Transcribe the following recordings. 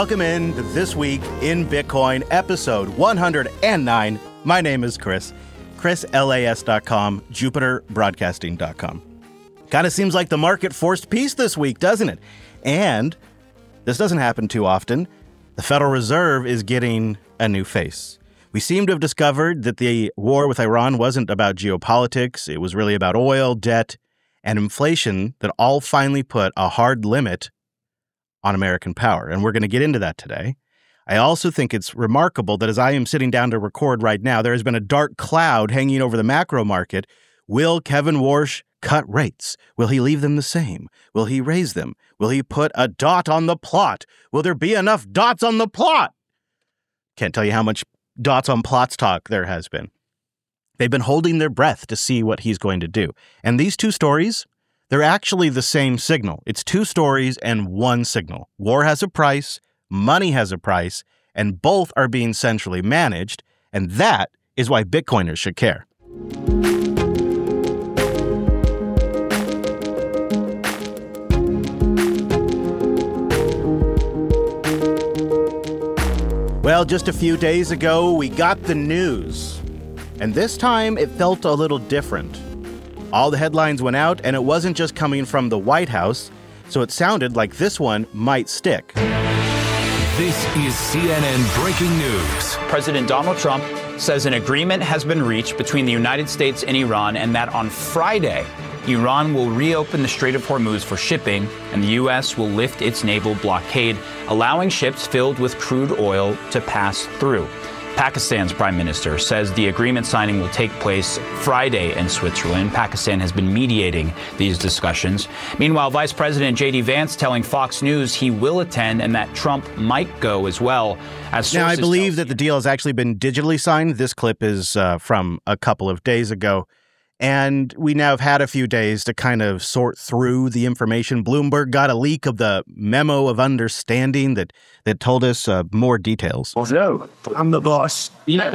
Welcome in to This Week in Bitcoin, episode 109. My name is Chris, chrislas.com, jupiterbroadcasting.com. Kind of seems like the market forced peace this week, doesn't it? And this doesn't happen too often. The Federal Reserve is getting a new face. We seem to have discovered that the war with Iran wasn't about geopolitics. It was really about oil, debt, and inflation that all finally put a hard limit on American power. And we're going to get into that today. I also think it's remarkable that as I am sitting down to record right now, there has been a dark cloud hanging over the macro market. Will Kevin Warsh cut rates? Will he leave them the same? Will he raise them? Will he put a dot on the plot? Will there be enough dots on the plot? Can't tell you how much dots on plots talk there has been. They've been holding their breath to see what he's going to do. And these two stories, they're actually the same signal. It's two stories and one signal. War has a price, money has a price, and both are being centrally managed. And that is why Bitcoiners should care. Well, just a few days ago, we got the news. And this time, it felt a little different. All the headlines went out, and it wasn't just coming from the White House, so it sounded like this one might stick. This is CNN Breaking News. President Donald Trump says an agreement has been reached between the United States and Iran, and that on Friday, Iran will reopen the Strait of Hormuz for shipping, and the U.S. will lift its naval blockade, allowing ships filled with crude oil to pass through. Pakistan's prime minister says the agreement signing will take place Friday in Switzerland. Pakistan has been mediating these discussions. Meanwhile, Vice President J.D. Vance telling Fox News he will attend and that Trump might go as well. Now, I believe that the deal has actually been digitally signed. This clip is from a couple of days ago. And we now have had a few days to kind of sort through the information. Bloomberg got a leak of the memo of understanding that told us more details. No, I'm the boss.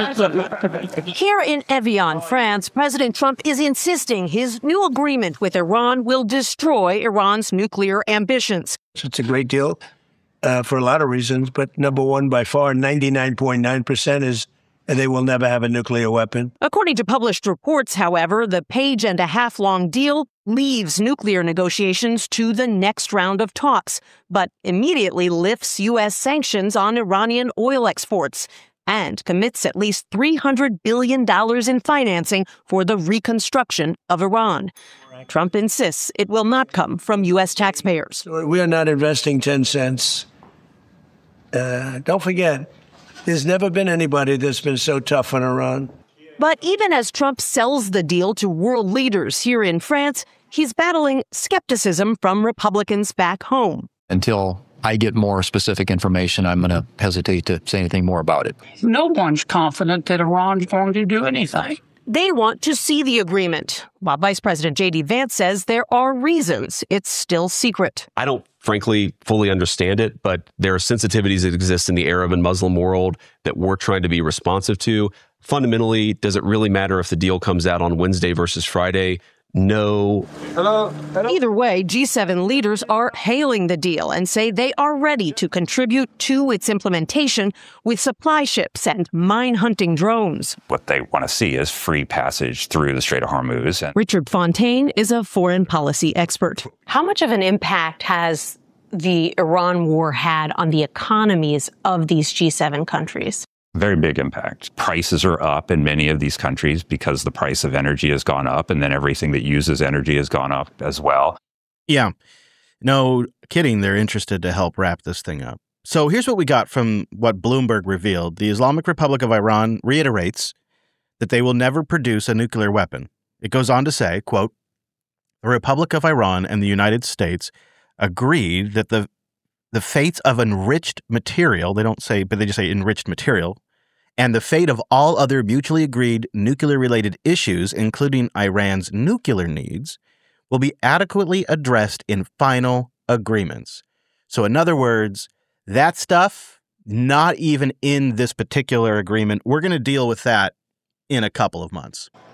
Here in Evian, France, President Trump is insisting his new agreement with Iran will destroy Iran's nuclear ambitions. It's a great deal for a lot of reasons, but number one, by far, 99.9% is they will never have a nuclear weapon. According to published reports, however, the page-and-a-half-long deal leaves nuclear negotiations to the next round of talks, but immediately lifts U.S. sanctions on Iranian oil exports and commits at least $300 billion in financing for the reconstruction of Iran. Trump insists it will not come from U.S. taxpayers. We are not investing 10 cents. Don't forget, there's never been anybody that's been so tough on Iran. But even as Trump sells the deal to world leaders here in France, he's battling skepticism from Republicans back home. Until I get more specific information, I'm going to hesitate to say anything more about it. No one's confident that Iran's going to do anything. They want to see the agreement, while Vice President J.D. Vance says there are reasons it's still secret. I don't, frankly, fully understand it, but there are sensitivities that exist in the Arab and Muslim world that we're trying to be responsive to. Fundamentally, does it really matter if the deal comes out on Wednesday versus Friday? No. Hello? Either way, G7 leaders are hailing the deal and say they are ready to contribute to its implementation with supply ships and mine-hunting drones. What they want to see is free passage through the Strait of Hormuz. Richard Fontaine is a foreign policy expert. How much of an impact has the Iran war had on the economies of these G7 countries? Very big impact. Prices are up in many of these countries because the price of energy has gone up, and then everything that uses energy has gone up as well. Yeah. No kidding. They're interested to help wrap this thing up. So here's what we got from what Bloomberg revealed. The Islamic Republic of Iran reiterates that they will never produce a nuclear weapon. It goes on to say, quote, the Republic of Iran and the United States agreed that the fates of enriched material, they don't say, but they just say enriched material, and the fate of all other mutually agreed nuclear-related issues, including Iran's nuclear needs, will be adequately addressed in final agreements. So in other words, that stuff, not even in this particular agreement. We're going to deal with that in a couple of months.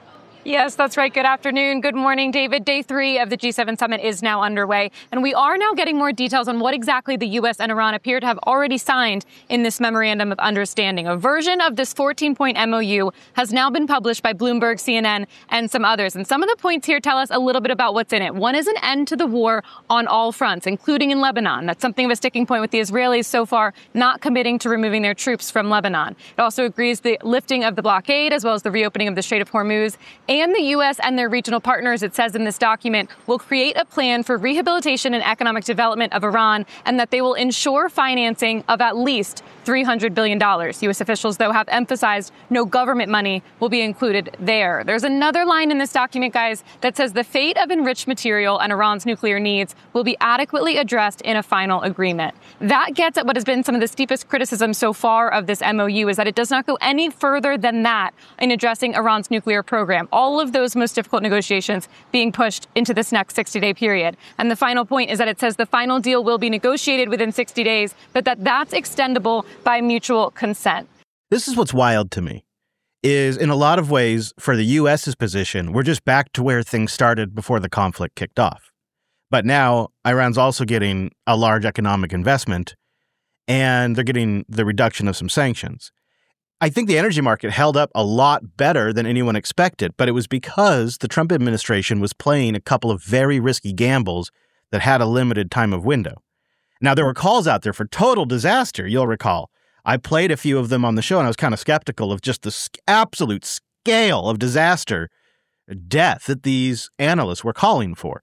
Yes, that's right. Good afternoon. Good morning, David. Day 3 of the G7 summit is now underway, and we are now getting more details on what exactly the U.S. and Iran appear to have already signed in this memorandum of understanding. A version of this 14-point MOU has now been published by Bloomberg, CNN, and some others. And some of the points here tell us a little bit about what's in it. One is an end to the war on all fronts, including in Lebanon. That's something of a sticking point with the Israelis so far not committing to removing their troops from Lebanon. It also agrees the lifting of the blockade as well as the reopening of the Strait of Hormuz. And the U.S. and their regional partners, it says in this document, will create a plan for rehabilitation and economic development of Iran, and that they will ensure financing of at least $300 billion. U.S. officials, though, have emphasized no government money will be included there. There's another line in this document, guys, that says the fate of enriched material and Iran's nuclear needs will be adequately addressed in a final agreement. That gets at what has been some of the steepest criticism so far of this MOU, is that it does not go any further than that in addressing Iran's nuclear program. All of those most difficult negotiations being pushed into this next 60-day period. And the final point is that it says the final deal will be negotiated within 60 days, but that's extendable by mutual consent. This is what's wild to me, is in a lot of ways, for the U.S.'s position, we're just back to where things started before the conflict kicked off. But now Iran's also getting a large economic investment, and they're getting the reduction of some sanctions. I think the energy market held up a lot better than anyone expected, but it was because the Trump administration was playing a couple of very risky gambles that had a limited time of window. Now, there were calls out there for total disaster, you'll recall. I played a few of them on the show, and I was kind of skeptical of just the absolute scale of disaster, death that these analysts were calling for.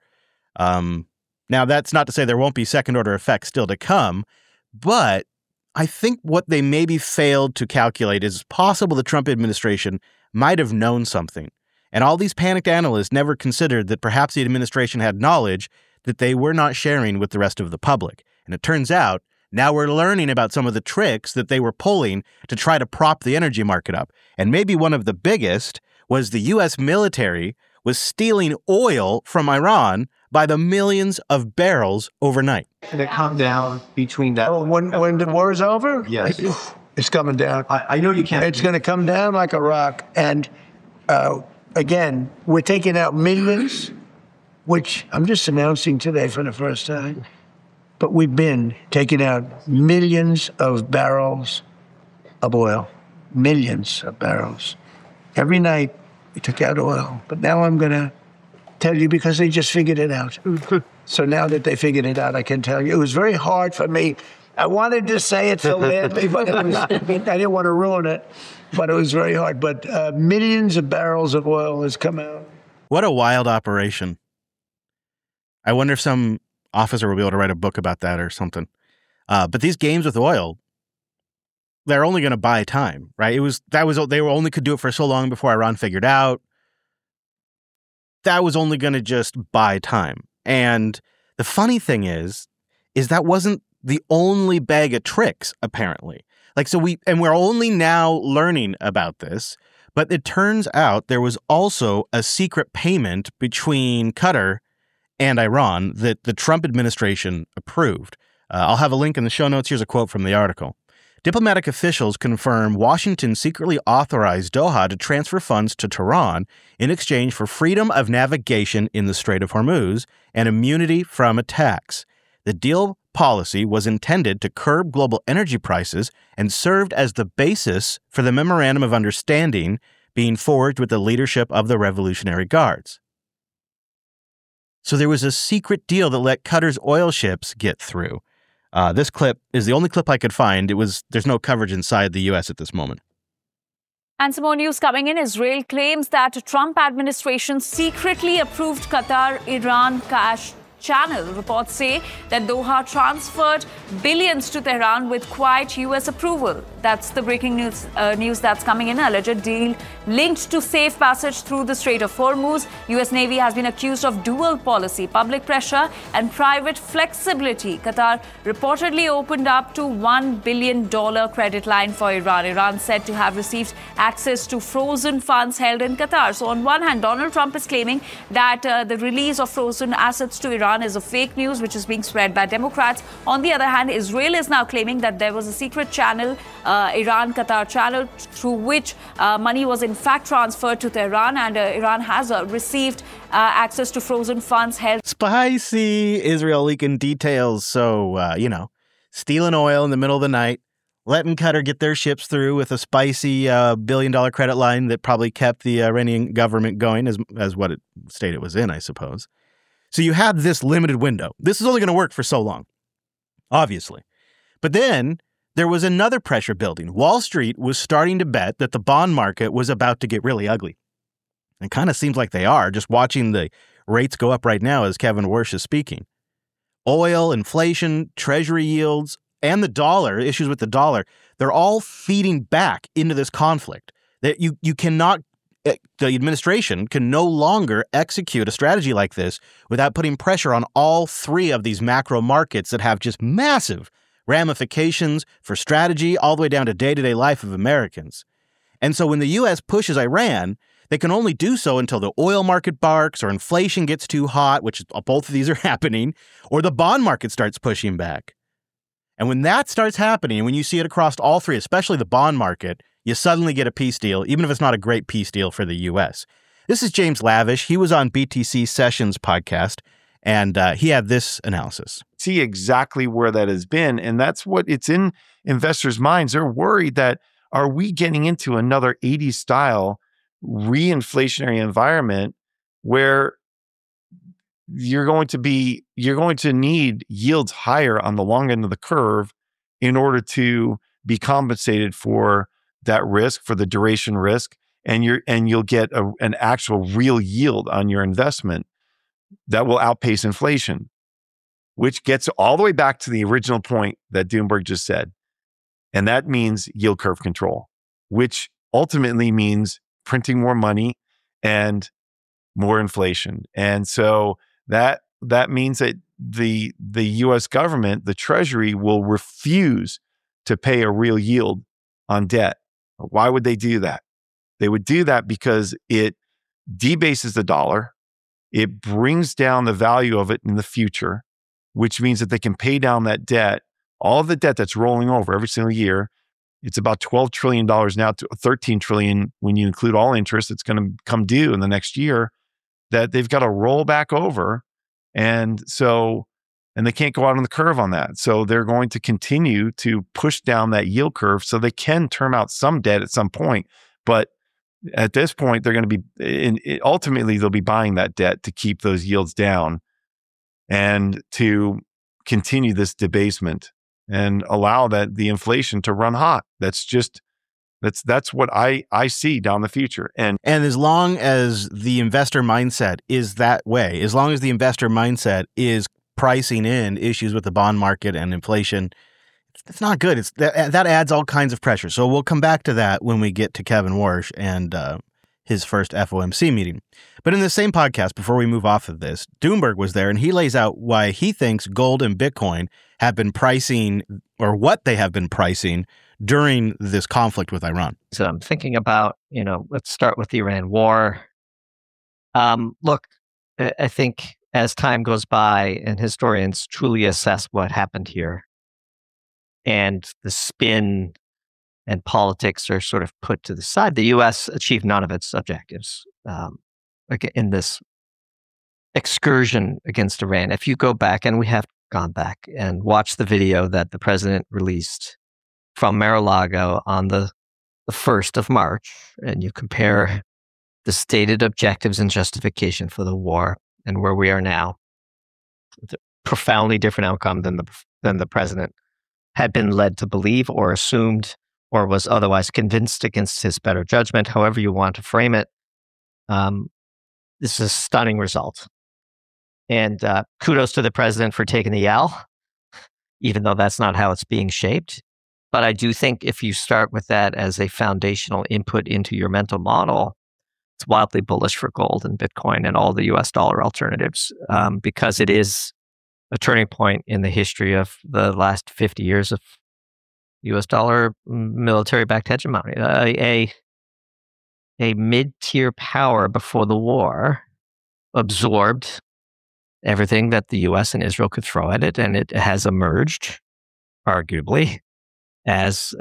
Now, that's not to say there won't be second-order effects still to come, but I think what they maybe failed to calculate is possible the Trump administration might have known something. And all these panicked analysts never considered that perhaps the administration had knowledge that they were not sharing with the rest of the public. And it turns out now we're learning about some of the tricks that they were pulling to try to prop the energy market up. And maybe one of the biggest was the U.S. military was stealing oil from Iran by the millions of barrels overnight. And it come down between that. Oh, when the war is over? Yes. It's coming down. I know you can't. It's going to come down like a rock. And again, we're taking out millions, which I'm just announcing today for the first time. But we've been taking out millions of barrels of oil. Millions of barrels. Every night we took out oil. But now I'm going to tell you because they just figured it out. So now that they figured it out, I can tell you. It was very hard for me. I wanted to say it so badly, but I didn't want to ruin it. But it was very hard. But millions of barrels of oil has come out. What a wild operation. I wonder if some officer will be able to write a book about that or something. But these games with oil, they're only going to buy time, right? They only could do it for so long before Iran figured out. That was only going to just buy time. And the funny thing is that wasn't the only bag of tricks, apparently. We're only now learning about this, but it turns out there was also a secret payment between Qatar and Iran that the Trump administration approved. I'll have a link in the show notes. Here's a quote from the article. Diplomatic officials confirm Washington secretly authorized Doha to transfer funds to Tehran in exchange for freedom of navigation in the Strait of Hormuz and immunity from attacks. The deal policy was intended to curb global energy prices and served as the basis for the Memorandum of Understanding being forged with the leadership of the Revolutionary Guards. So there was a secret deal that let Qatar's oil ships get through. This clip is the only clip I could find. There's no coverage inside the U.S. at this moment. And some more news coming in. Israel claims that Trump administration secretly approved Qatar-Iran cash channel. Reports say that Doha transferred billions to Tehran with quiet U.S. approval. That's the breaking news that's coming in. Alleged deal linked to safe passage through the Strait of Hormuz. U.S. Navy has been accused of dual policy, public pressure and private flexibility. Qatar reportedly opened up to $1 billion credit line for Iran. Iran said to have received access to frozen funds held in Qatar. So on one hand, Donald Trump is claiming that the release of frozen assets to Iran Iran is a fake news which is being spread by Democrats. On the other hand, Israel is now claiming that there was a secret channel, Iran-Qatar channel, through which money was in fact transferred to Tehran, and Iran has received access to frozen funds held. Spicy. Israel leaking details. So, stealing oil in the middle of the night, letting Qatar get their ships through with a spicy $1 billion credit line that probably kept the Iranian government going as what state it was in, I suppose. So you had this limited window. This is only going to work for so long, obviously. But then there was another pressure building. Wall Street was starting to bet that the bond market was about to get really ugly. It kind of seems like they are, just watching the rates go up right now as Kevin Warsh is speaking. Oil, inflation, treasury yields, and the dollar, issues with the dollar, they're all feeding back into this conflict. That you cannot, the administration can no longer execute a strategy like this without putting pressure on all three of these macro markets that have just massive ramifications for strategy all the way down to day-to-day life of Americans. And so when the U.S. pushes Iran, they can only do so until the oil market barks or inflation gets too hot, which both of these are happening, or the bond market starts pushing back. And when that starts happening, when you see it across all three, especially the bond market, you suddenly get a peace deal, even if it's not a great peace deal for the U.S. This is James Lavish. He was on BTC Sessions podcast, and he had this analysis. See exactly where that has been, and that's what it's in investors' minds. They're worried that, are we getting into another 80s style re-inflationary environment where you're going to need yields higher on the long end of the curve in order to be compensated for that risk, for the duration risk, and you'll get an actual real yield on your investment that will outpace inflation, which gets all the way back to the original point that Doomberg just said. And that means yield curve control, which ultimately means printing more money and more inflation. And so that means that the U.S. government, the Treasury, will refuse to pay a real yield on debt. Why would they do that? They would do that because it debases the dollar. It brings down the value of it in the future, which means that they can pay down that debt, all of the debt that's rolling over every single year. It's about $12 trillion now to $13 trillion when you include all interest. It's going to come due in the next year that they've got to roll back over. And they can't go out on the curve on that. So they're going to continue to push down that yield curve so they can term out some debt at some point. But at this point, they're going to be, ultimately, they'll be buying that debt to keep those yields down and to continue this debasement and allow the inflation to run hot. That's what I see down the future. And as long as the investor mindset is that way, as long as the investor mindset is pricing in issues with the bond market and inflation, it's not good. That adds all kinds of pressure. So we'll come back to that when we get to Kevin Warsh and his first FOMC meeting. But in the same podcast, before we move off of this, Doomberg was there and he lays out why he thinks gold and Bitcoin have been pricing, or what they have been pricing during this conflict with Iran. So I'm thinking about, let's start with the Iran war. Look, I think as time goes by and historians truly assess what happened here, and the spin and politics are sort of put to the side, the U.S. achieved none of its objectives in this excursion against Iran. If you go back, and we have gone back and watched the video that the president released from Mar-a-Lago on the 1st of March, and you compare the stated objectives and justification for the war and where we are now, it's a profoundly different outcome than the president had been led to believe or assumed or was otherwise convinced against his better judgment, however you want to frame it. This is a stunning result. And kudos to the president for taking the L, even though that's not how it's being shaped. But I do think if you start with that as a foundational input into your mental model, it's wildly bullish for gold and Bitcoin and all the US dollar alternatives, because it is a turning point in the history of the last 50 years of US dollar military-backed hegemony. A mid-tier power before the war absorbed everything that the U.S. and Israel could throw at it, and it has emerged, arguably, as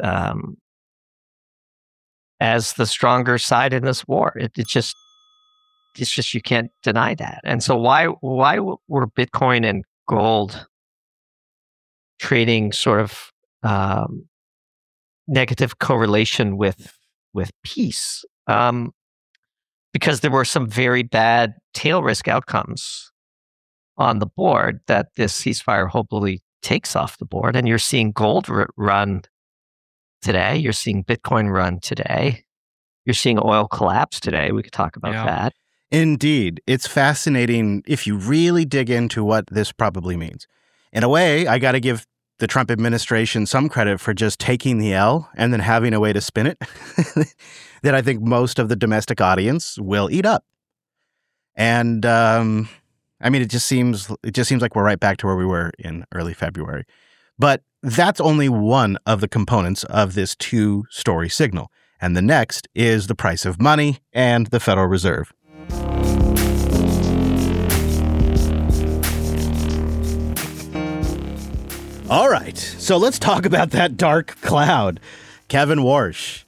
the stronger side in this war. It's just you can't deny that. And so why were Bitcoin and gold trading sort of negative correlation with peace? Because there were some very bad tail risk outcomes on the board that this ceasefire hopefully takes off the board. And you're seeing gold run today. You're seeing Bitcoin run today. You're seeing oil collapse today. We could talk about that. Indeed. It's fascinating if you really dig into what this probably means. In a way, I got to give the Trump administration some credit for just taking the L and then having a way to spin it that I think most of the domestic audience will eat up. And I mean, it just seems like we're right back to where we were in early February. But that's only one of the components of this two-story signal. And the next is the price of money and the Federal Reserve. All right, so let's talk about that dark cloud, Kevin Warsh.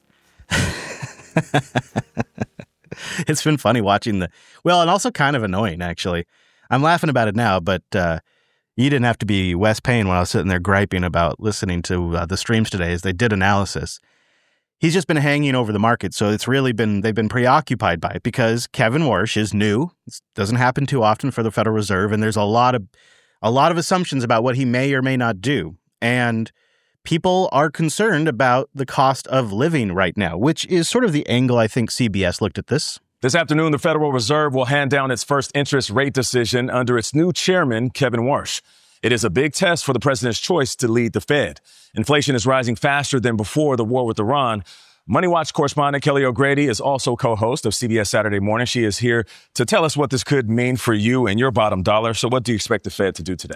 It's been funny watching and also kind of annoying, actually. I'm laughing about it now, but you didn't have to be Wes Payne when I was sitting there griping about listening to the streams today as they did analysis. He's just been hanging over the market, so they've been preoccupied by it because Kevin Warsh is new. It doesn't happen too often for the Federal Reserve, and there's a lot of assumptions about what he may or may not do. And people are concerned about the cost of living right now, which is sort of the angle I think CBS looked at this. This afternoon, the Federal Reserve will hand down its first interest rate decision under its new chairman, Kevin Warsh. It is a big test for the president's choice to lead the Fed. Inflation is rising faster than before the war with Iran. Money Watch correspondent Kelly O'Grady is also co-host of CBS Saturday Morning. She is here to tell us what this could mean for you and your bottom dollar. So what do you expect the Fed to do today?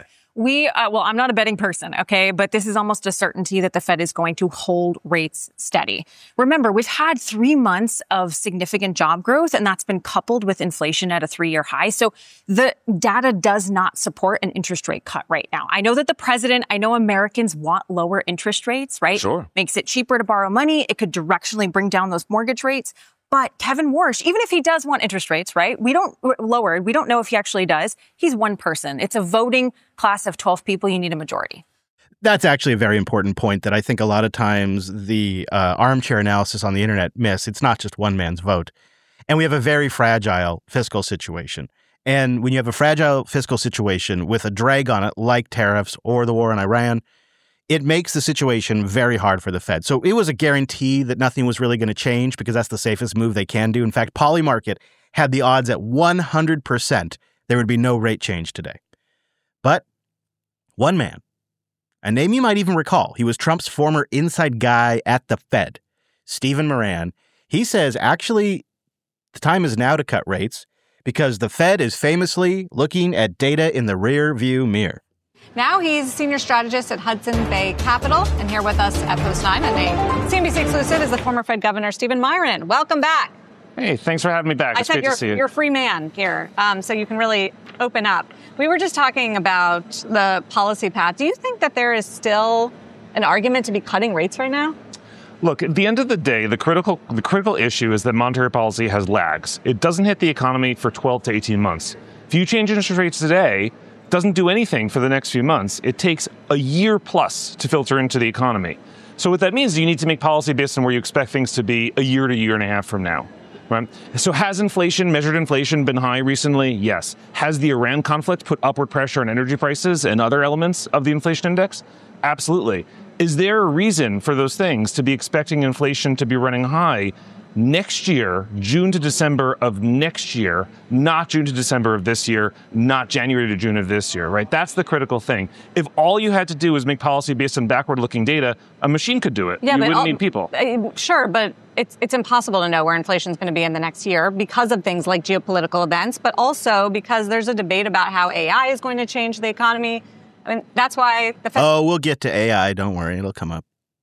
I'm not a betting person, okay, but this is almost a certainty that the Fed is going to hold rates steady. Remember, we've had 3 months of significant job growth, and that's been coupled with inflation at a 3-year high. So the data does not support an interest rate cut right now. I know Americans want lower interest rates, right? Sure. Makes it cheaper to borrow money. It could directionally bring down those mortgage rates. But Kevin Warsh, even if he does want interest rates, right, we don't know if he actually does. He's one person. It's a voting class of 12 people. You need a majority. That's actually a very important point that I think a lot of times the armchair analysis on the internet miss. It's not just one man's vote. And we have a very fragile fiscal situation. And when you have a fragile fiscal situation with a drag on it, like tariffs or the war in Iran, it makes the situation very hard for the Fed. So it was a guarantee that nothing was really going to change because that's the safest move they can do. In fact, Polymarket had the odds at 100% there would be no rate change today. But one man, a name you might even recall, he was Trump's former inside guy at the Fed, Stephen Moran. He says, actually, the time is now to cut rates because the Fed is famously looking at data in the rear view mirror. Now he's senior strategist at Hudson Bay Capital, and here with us at Post 9 and a CNBC exclusive is the former Fed Governor Stephen Moran. Welcome back. Hey, thanks for having me back. It's great to see you. You're a free man here, so you can really open up. We were just talking about the policy path. Do you think that there is still an argument to be cutting rates right now? Look, at the end of the day, the critical issue is that monetary policy has lags. It doesn't hit the economy for 12 to 18 months. If you change interest rates today, doesn't do anything for the next few months. It takes a year plus to filter into the economy. So what that means is you need to make policy based on where you expect things to be a year to year and a half from now. Right? So has measured inflation, been high recently? Yes. Has the Iran conflict put upward pressure on energy prices and other elements of the inflation index? Absolutely. Is there a reason for those things to be expecting inflation to be running high next year, June to December of next year, not June to December of this year, not January to June of this year, right? That's the critical thing. If all you had to do was make policy based on backward-looking data, a machine could do it. Yeah, you wouldn't need people. Sure, but it's impossible to know where inflation is going to be in the next year because of things like geopolitical events, but also because there's a debate about how AI is going to change the economy. I mean, that's why the Fed... Oh, we'll get to AI. Don't worry. It'll come up.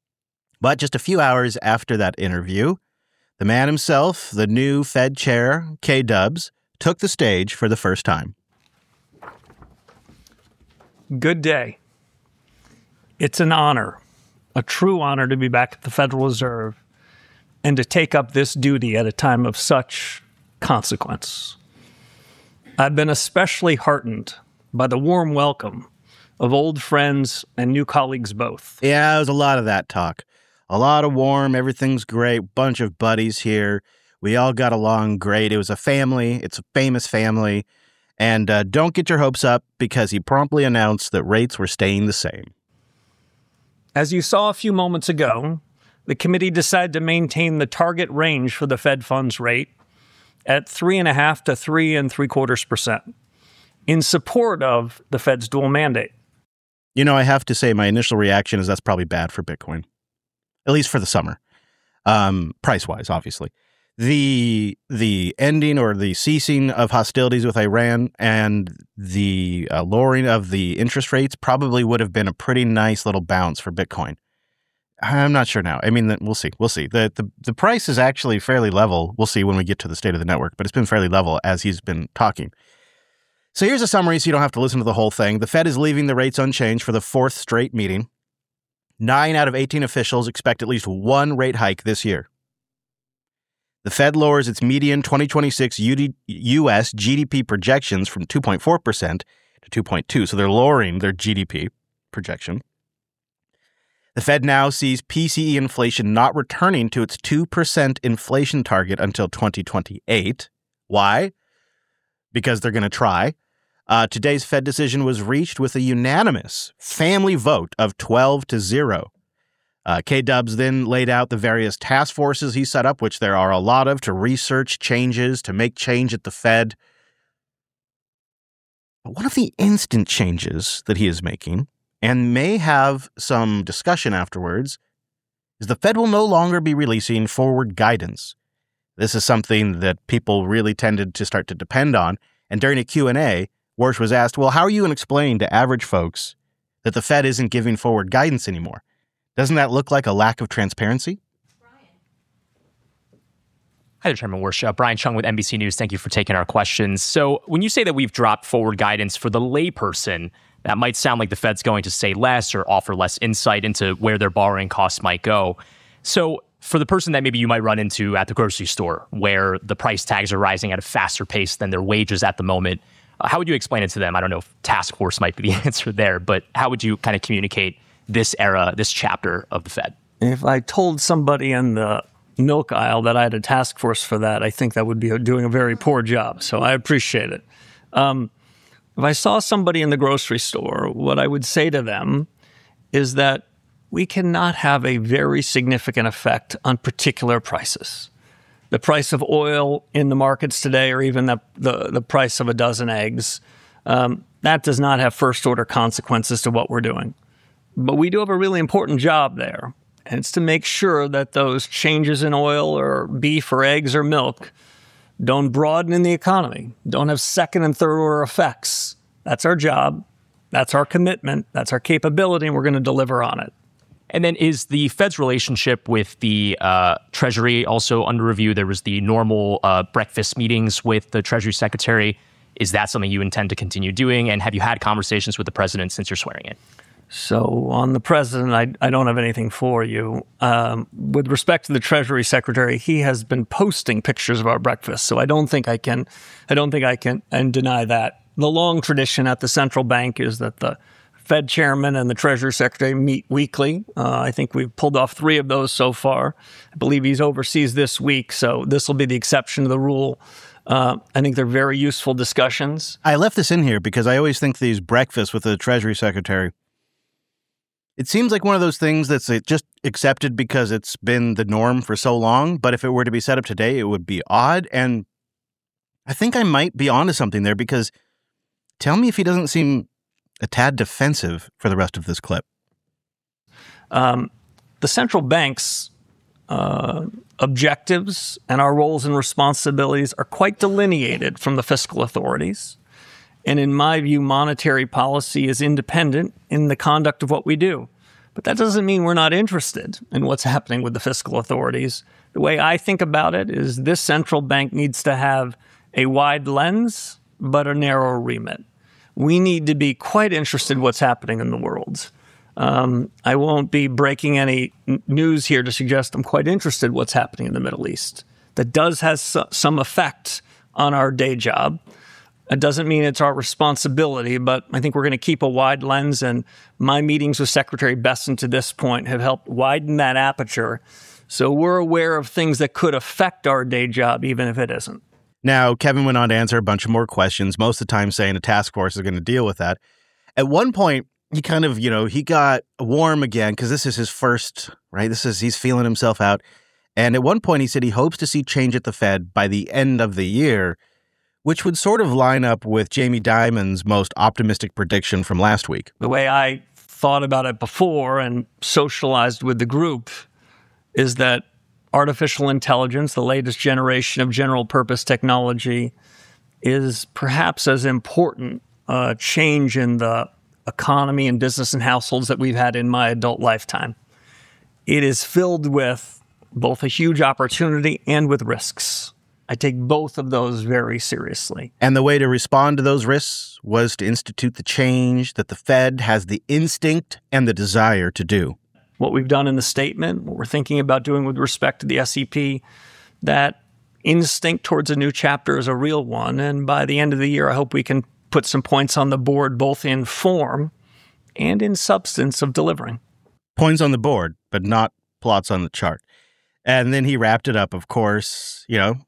But just a few hours after that interview, the man himself, the new Fed chair, K. Dubs, took the stage for the first time. Good day. It's an honor, a true honor to be back at the Federal Reserve and to take up this duty at a time of such consequence. I've been especially heartened by the warm welcome of old friends and new colleagues both. Yeah, there was a lot of that talk. A lot of warm, everything's great, bunch of buddies here. We all got along great. It was a family. It's a famous family. And don't get your hopes up because he promptly announced that rates were staying the same. As you saw a few moments ago, the committee decided to maintain the target range for the Fed funds rate at 3.5% to 3.75% in support of the Fed's dual mandate. You know, I have to say my initial reaction is that's probably bad for Bitcoin, at least for the summer, price-wise, obviously. The ending or the ceasing of hostilities with Iran and the lowering of the interest rates probably would have been a pretty nice little bounce for Bitcoin. I'm not sure now. I mean, we'll see. We'll see. The price is actually fairly level. We'll see when we get to the state of the network, but it's been fairly level as he's been talking. So here's a summary so you don't have to listen to the whole thing. The Fed is leaving the rates unchanged for the fourth straight meeting. 9 out of 18 officials expect at least one rate hike this year. The Fed lowers its median 2026 U.S. GDP projections from 2.4% to 2.2%. So they're lowering their GDP projection. The Fed now sees PCE inflation not returning to its 2% inflation target until 2028. Why? Because they're going to try. Today's Fed decision was reached with a unanimous family vote of 12-0. K-Dubs then laid out the various task forces he set up, which there are a lot of, to research changes, to make change at the Fed. But one of the instant changes that he is making, and may have some discussion afterwards, is the Fed will no longer be releasing forward guidance. This is something that people really tended to start to depend on. And during a Q&A, Warsh was asked, well, how are you going to explain to average folks that the Fed isn't giving forward guidance anymore? Doesn't that look like a lack of transparency? Hi there, Chairman Warsh. Brian Chung with NBC News. Thank you for taking our questions. So when you say that we've dropped forward guidance for the layperson, that might sound like the Fed's going to say less or offer less insight into where their borrowing costs might go. So for the person that maybe you might run into at the grocery store, where the price tags are rising at a faster pace than their wages at the moment, how would you explain it to them? I don't know if task force might be the answer there, but how would you kind of communicate this era, this chapter of the Fed? If I told somebody in the milk aisle that I had a task force for that, I think that would be doing a very poor job. So I appreciate it. If I saw somebody in the grocery store, what I would say to them is that we cannot have a very significant effect on particular prices. The price of oil in the markets today, or even the price of a dozen eggs, that does not have first-order consequences to what we're doing. But we do have a really important job there, and it's to make sure that those changes in oil or beef or eggs or milk don't broaden in the economy, don't have second and third order effects. That's our job. That's our commitment. That's our capability, and we're going to deliver on it. And then is the Fed's relationship with the Treasury also under review? There was the normal breakfast meetings with the Treasury Secretary. Is that something you intend to continue doing? And have you had conversations with the president since you're swearing in? So on the president, I don't have anything for you. With respect to the Treasury Secretary, he has been posting pictures of our breakfast, so I don't think I can deny that. The long tradition at the central bank is that the Fed chairman and the Treasury Secretary meet weekly. I think we've pulled off 3 of those so far. I believe he's overseas this week, so this will be the exception to the rule. I think they're very useful discussions. I left this in here because I always think these breakfasts with the Treasury Secretary, it seems like one of those things that's just accepted because it's been the norm for so long. But if it were to be set up today, it would be odd. And I think I might be onto something there, because tell me if he doesn't seem a tad defensive for the rest of this clip. The central bank's objectives and our roles and responsibilities are quite delineated from the fiscal authorities. And in my view, monetary policy is independent in the conduct of what we do. But that doesn't mean we're not interested in what's happening with the fiscal authorities. The way I think about it is this central bank needs to have a wide lens, but a narrow remit. we need to be quite interested in what's happening in the world. I won't be breaking any news here to suggest I'm quite interested in what's happening in the Middle East. That does have some effect on our day job. It doesn't mean it's our responsibility, but I think we're going to keep a wide lens, and my meetings with Secretary Bessent to this point have helped widen that aperture. So we're aware of things that could affect our day job, even if it isn't. Now, Kevin went on to answer a bunch of more questions, most of the time saying a task force is going to deal with that. At one point, he kind of, he got warm again because this is his first, right? He's feeling himself out. And at one point, he said he hopes to see change at the Fed by the end of the year, which would sort of line up with Jamie Dimon's most optimistic prediction from last week. The way I thought about it before and socialized with the group is that artificial intelligence, the latest generation of general purpose technology, is perhaps as important a change in the economy and business and households that we've had in my adult lifetime. It is filled with both a huge opportunity and with risks. I take both of those very seriously. And the way to respond to those risks was to institute the change that the Fed has the instinct and the desire to do. What we've done in the statement, what we're thinking about doing with respect to the SEP, that instinct towards a new chapter is a real one. And by the end of the year, I hope we can put some points on the board, both in form and in substance of delivering. Points on the board, but not plots on the chart. And then he wrapped it up, of course,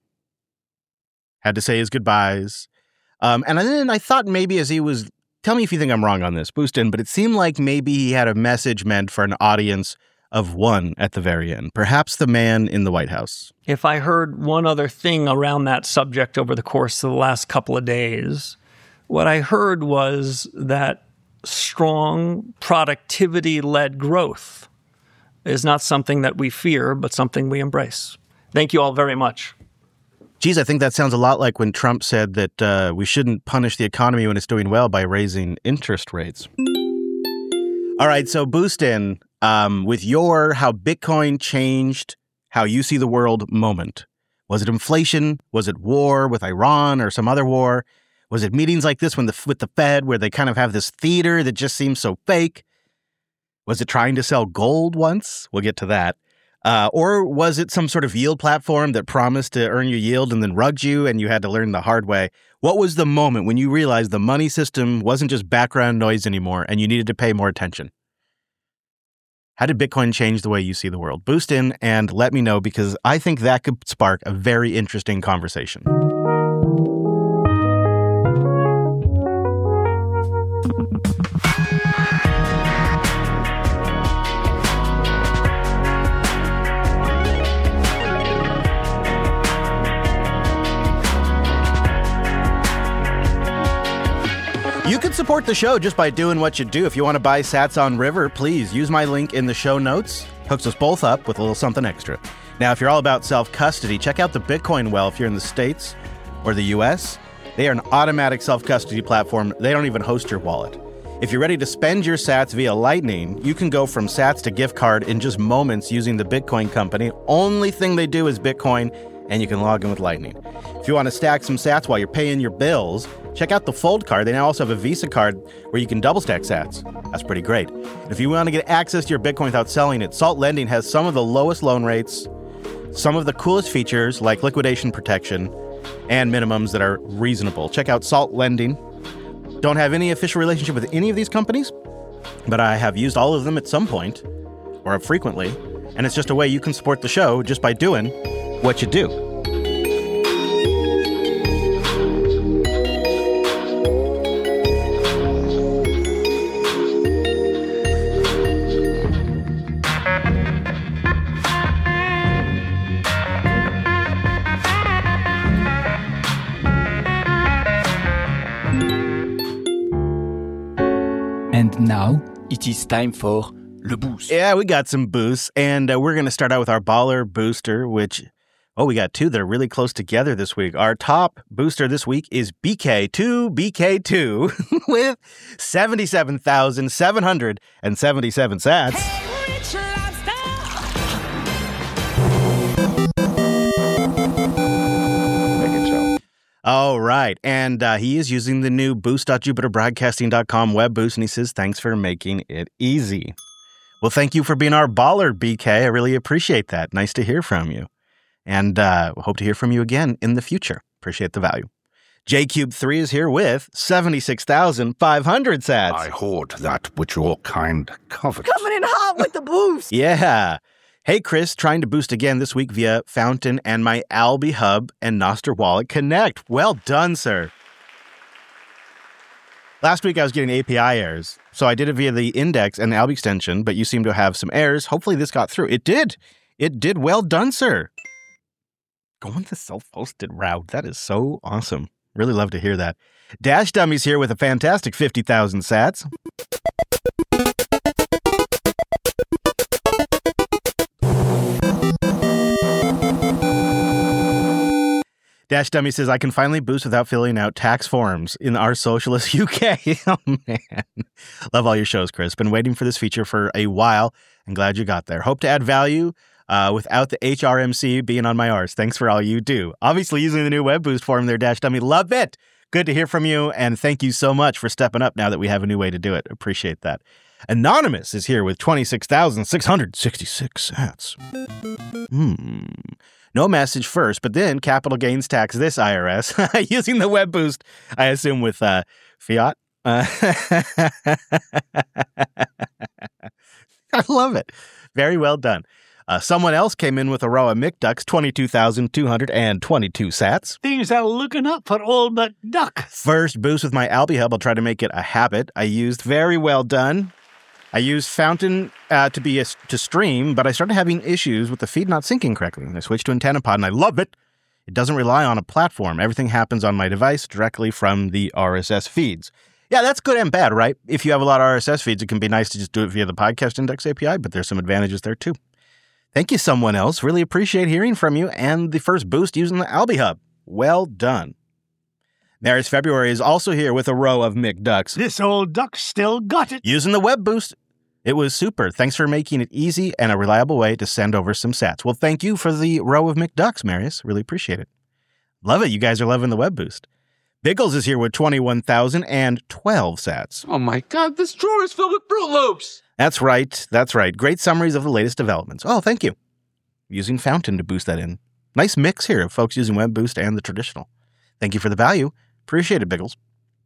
had to say his goodbyes. And then I thought maybe as he was, tell me if you think I'm wrong on this, Boostin, but it seemed like maybe he had a message meant for an audience of one at the very end, perhaps the man in the White House. If I heard one other thing around that subject over the course of the last couple of days, what I heard was that strong productivity-led growth is not something that we fear, but something we embrace. Thank you all very much. Geez, I think that sounds a lot like when Trump said that we shouldn't punish the economy when it's doing well by raising interest rates. All right, so Boostin, with your how Bitcoin changed how you see the world moment. Was it inflation? Was it war with Iran or some other war? Was it meetings like this with the Fed where they kind of have this theater that just seems so fake? Was it trying to sell gold once? We'll get to that. Or was it some sort of yield platform that promised to earn you yield and then rugged you and you had to learn the hard way? What was the moment when you realized the money system wasn't just background noise anymore and you needed to pay more attention? How did Bitcoin change the way you see the world? Boost in and let me know, because I think that could spark a very interesting conversation. You can support the show just by doing what you do. If you want to buy sats on River, please use my link in the show notes. Hooks us both up with a little something extra. Now, if you're all about self-custody, check out the Bitcoin Well if you're in the States or the US. They are an automatic self-custody platform. They don't even host your wallet. If you're ready to spend your sats via Lightning, you can go from sats to gift card in just moments using the Bitcoin company. Only thing they do is Bitcoin, and you can log in with Lightning. If you want to stack some sats while you're paying your bills, check out the Fold card. They now also have a Visa card where you can double stack sats. That's pretty great. If you want to get access to your Bitcoin without selling it, Salt Lending has some of the lowest loan rates, some of the coolest features like liquidation protection, and minimums that are reasonable. Check out Salt Lending. Don't have any official relationship with any of these companies, but I have used all of them at some point or frequently, and it's just a way you can support the show just by doing what you do. And now it is time for Le Boost. Yeah, we got some boosts, and we're going to start out with our baller booster, which, we got two that are really close together this week. Our top booster this week is BK2 with 77,777 sats. Oh, right. And he is using the new boost.jupiterbroadcasting.com web boost, and he says, thanks for making it easy. Well, thank you for being our baller, BK. I really appreciate that. Nice to hear from you. And hope to hear from you again in the future. Appreciate the value. JCube3 is here with 76,500 sats. I hoard that which your kind covet. Coming in hot with the boost. Yeah. Hey, Chris, trying to boost again this week via Fountain and my Alby Hub and Nostr Wallet Connect. Well done, sir. Last week I was getting API errors, so I did it via the index and the Alby extension, but you seem to have some errors. Hopefully this got through. It did. It did. Well done, sir. Going the self-hosted route. That is so awesome. Really love to hear that. Dash Dummy's here with a fantastic 50,000 sats. Dash Dummy says, I can finally boost without filling out tax forms in our socialist UK. Oh, man. Love all your shows, Chris. Been waiting for this feature for a while and glad you got there. Hope to add value without the HRMC being on my arse. Thanks for all you do. Obviously using the new web boost form there, Dash Dummy. Love it. Good to hear from you. And thank you so much for stepping up now that we have a new way to do it. Appreciate that. Anonymous is here with 26,666 sats. No message first, but then capital gains tax this IRS using the web boost, I assume with fiat. I love it. Very well done. Someone else came in with a row of McDucks, 22,222 sats. Things are looking up for old McDuck. First boost with my Alby Hub. I'll try to make it a habit. I used very well done. I used Fountain to stream, but I started having issues with the feed not syncing correctly. I switched to AntennaPod, and I love it. It doesn't rely on a platform. Everything happens on my device directly from the RSS feeds. Yeah, that's good and bad, right? If you have a lot of RSS feeds, it can be nice to just do it via the Podcast Index API, but there's some advantages there too. Thank you, someone else. Really appreciate hearing from you, and the first boost using the Alby Hub. Well done. Maris February is also here with a row of McDucks. This old duck still got it. Using the web boost. It was super. Thanks for making it easy and a reliable way to send over some sats. Well, thank you for the row of McDucks, Marius. Really appreciate it. Love it. You guys are loving the web boost. Biggles is here with 21,012 sats. Oh my God, this drawer is filled with Fruit Loops. That's right. That's right. Great summaries of the latest developments. Oh, thank you. Using Fountain to boost that in. Nice mix here of folks using web boost and the traditional. Thank you for the value. Appreciate it, Biggles.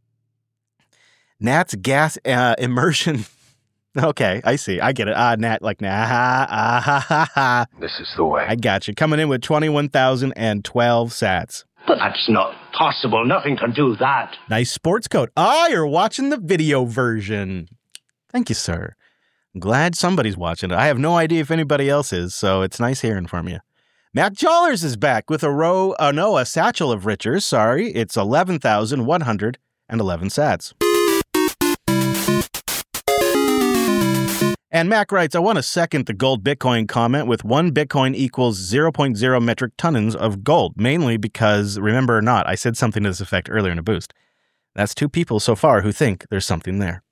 Nat's gas immersion. Okay, I see. I get it. Nat, like, nah. This is the way. I got you. Coming in with 21,012 sats. But that's not possible. Nothing can do that. Nice sports code. You're watching the video version. Thank you, sir. I'm glad somebody's watching it. I have no idea if anybody else is, so it's nice hearing from you. Mac Jollers is back with a satchel of Richers. Sorry, it's 11,111 sats. And Mac writes, I want to second the gold Bitcoin comment with 1 Bitcoin equals 0.0 metric tons of gold, mainly because, remember or not, I said something to this effect earlier in a boost. That's 2 people so far who think there's something there.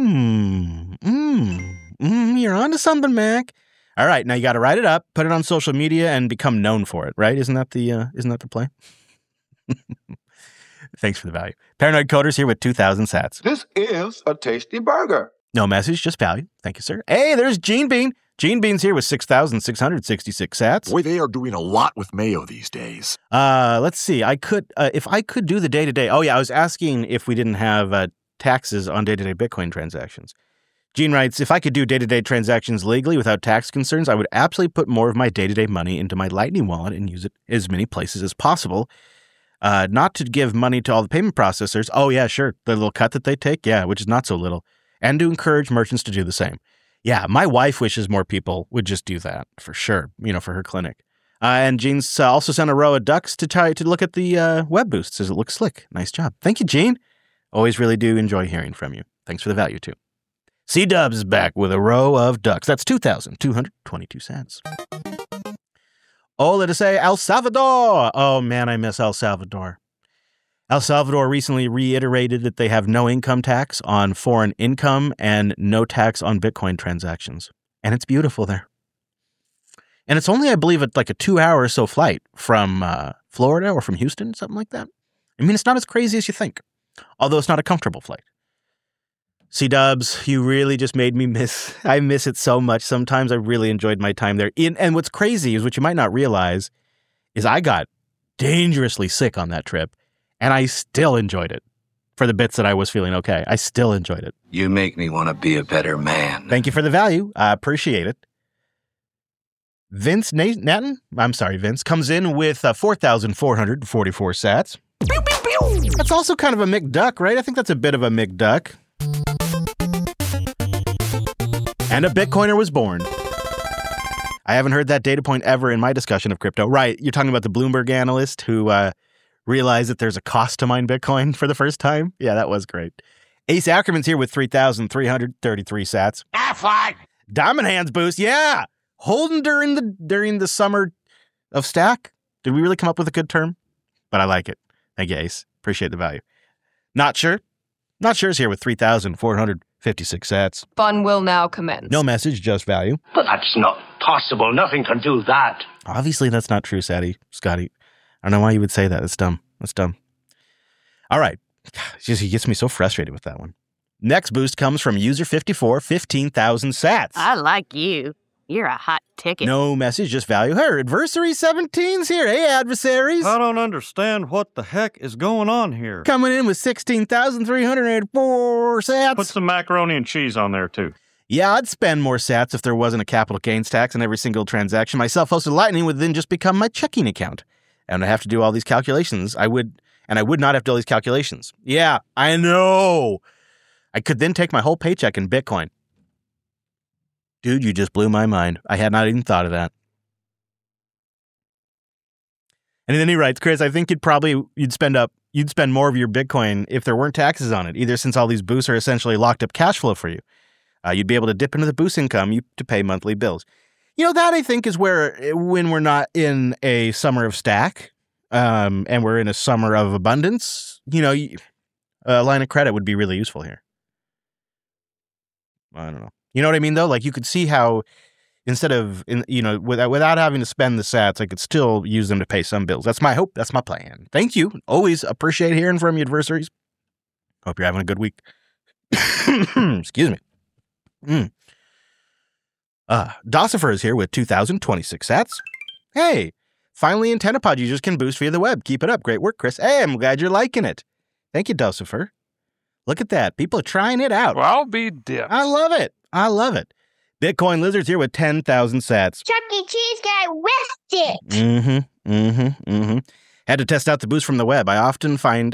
You're onto something, Mac. All right, now you got to write it up, put it on social media, and become known for it, right? Isn't that the play? Thanks for the value. Paranoid Coder's here with 2,000 sats. This is a tasty burger. No message, just value. Thank you, sir. Hey, there's Gene Bean. Gene Bean's here with 6,666 sats. Boy, they are doing a lot with Mayo these days. Let's see. If I could do the day-to-day. Oh, yeah, I was asking if we didn't have taxes on day-to-day Bitcoin transactions. Gene writes, if I could do day-to-day transactions legally without tax concerns, I would absolutely put more of my day-to-day money into my Lightning wallet and use it as many places as possible. Not to give money to all the payment processors. Oh, yeah, sure. The little cut that they take. Yeah, which is not so little. And to encourage merchants to do the same. Yeah, my wife wishes more people would just do that, for sure, for her clinic. And Gene's also sent a row of ducks to try to look at the web boost. Says it looks slick. Nice job. Thank you, Gene. Always really do enjoy hearing from you. Thanks for the value, too. C-Dubs is back with a row of ducks. That's 2,222 cents. Hola to say El Salvador. Oh, man, I miss El Salvador. El Salvador recently reiterated that they have no income tax on foreign income and no tax on Bitcoin transactions. And it's beautiful there. And it's only, I believe, like a 2-hour or so flight from Florida or from Houston, something like that. I mean, it's not as crazy as you think, although it's not a comfortable flight. C-dubs, you really just made me I miss it so much. Sometimes I really enjoyed my time there. And what's crazy is, what you might not realize, is I got dangerously sick on that trip, and I still enjoyed it. For the bits that I was feeling okay, I still enjoyed it. You make me want to be a better man. Thank you for the value. I appreciate it. Vince Nathan, I'm sorry, Vince, comes in with 4,444 sats. Pew, pew, pew. That's also kind of a McDuck, right? I think that's a bit of a McDuck. And a Bitcoiner was born. I haven't heard that data point ever in my discussion of crypto. Right, you're talking about the Bloomberg analyst who realized that there's a cost to mine Bitcoin for the first time? Yeah, that was great. Ace Ackerman's here with 3,333 sats. Affleck! Diamond Hands boost, yeah! Holding during the summer of stack. Did we really come up with a good term? But I like it. Thank you, Ace. Appreciate the value. Not sure. Not sure is here with 3,456 sats. Fun will now commence. No message, just value. But that's not possible. Nothing can do that. Obviously, that's not true, Scotty. I don't know why you would say that. That's dumb. That's dumb. All right. He gets me so frustrated with that one. Next boost comes from user 54, 15,000 sats. I like you. You're a hot ticket. No message, just value. Her adversary 17's here. Hey, adversaries. I don't understand what the heck is going on here. Coming in with 16,384 sats. Put some macaroni and cheese on there, too. Yeah, I'd spend more sats if there wasn't a capital gains tax on every single transaction. My self-hosted Lightning would then just become my checking account. And I have to do all these calculations. I would not have to do all these calculations. Yeah, I know. I could then take my whole paycheck in Bitcoin. Dude, you just blew my mind. I had not even thought of that. And then he writes, Chris, I think you'd spend more of your Bitcoin if there weren't taxes on it, either since all these boosts are essentially locked up cash flow for you. You'd be able to dip into the boost income to pay monthly bills. You know, that I think is where, when we're not in a summer of stack, and we're in a summer of abundance, you know, a line of credit would be really useful here. I don't know. You know what I mean, though? Like, you could see how instead of, without having to spend the sats, I could still use them to pay some bills. That's my hope. That's my plan. Thank you. Always appreciate hearing from you, adversaries. Hope you're having a good week. Excuse me. Dossifer is here with 2,026 sats. Hey, finally AntennaPod users can boost via the web. Keep it up. Great work, Chris. Hey, I'm glad you're liking it. Thank you, Dossifer. Look at that. People are trying it out. Well, I'll be dipped. I love it. I love it. Bitcoin Lizard's here with 10,000 sats. Chuck E. Cheese guy whiffed it. Had to test out the boost from the web. I often am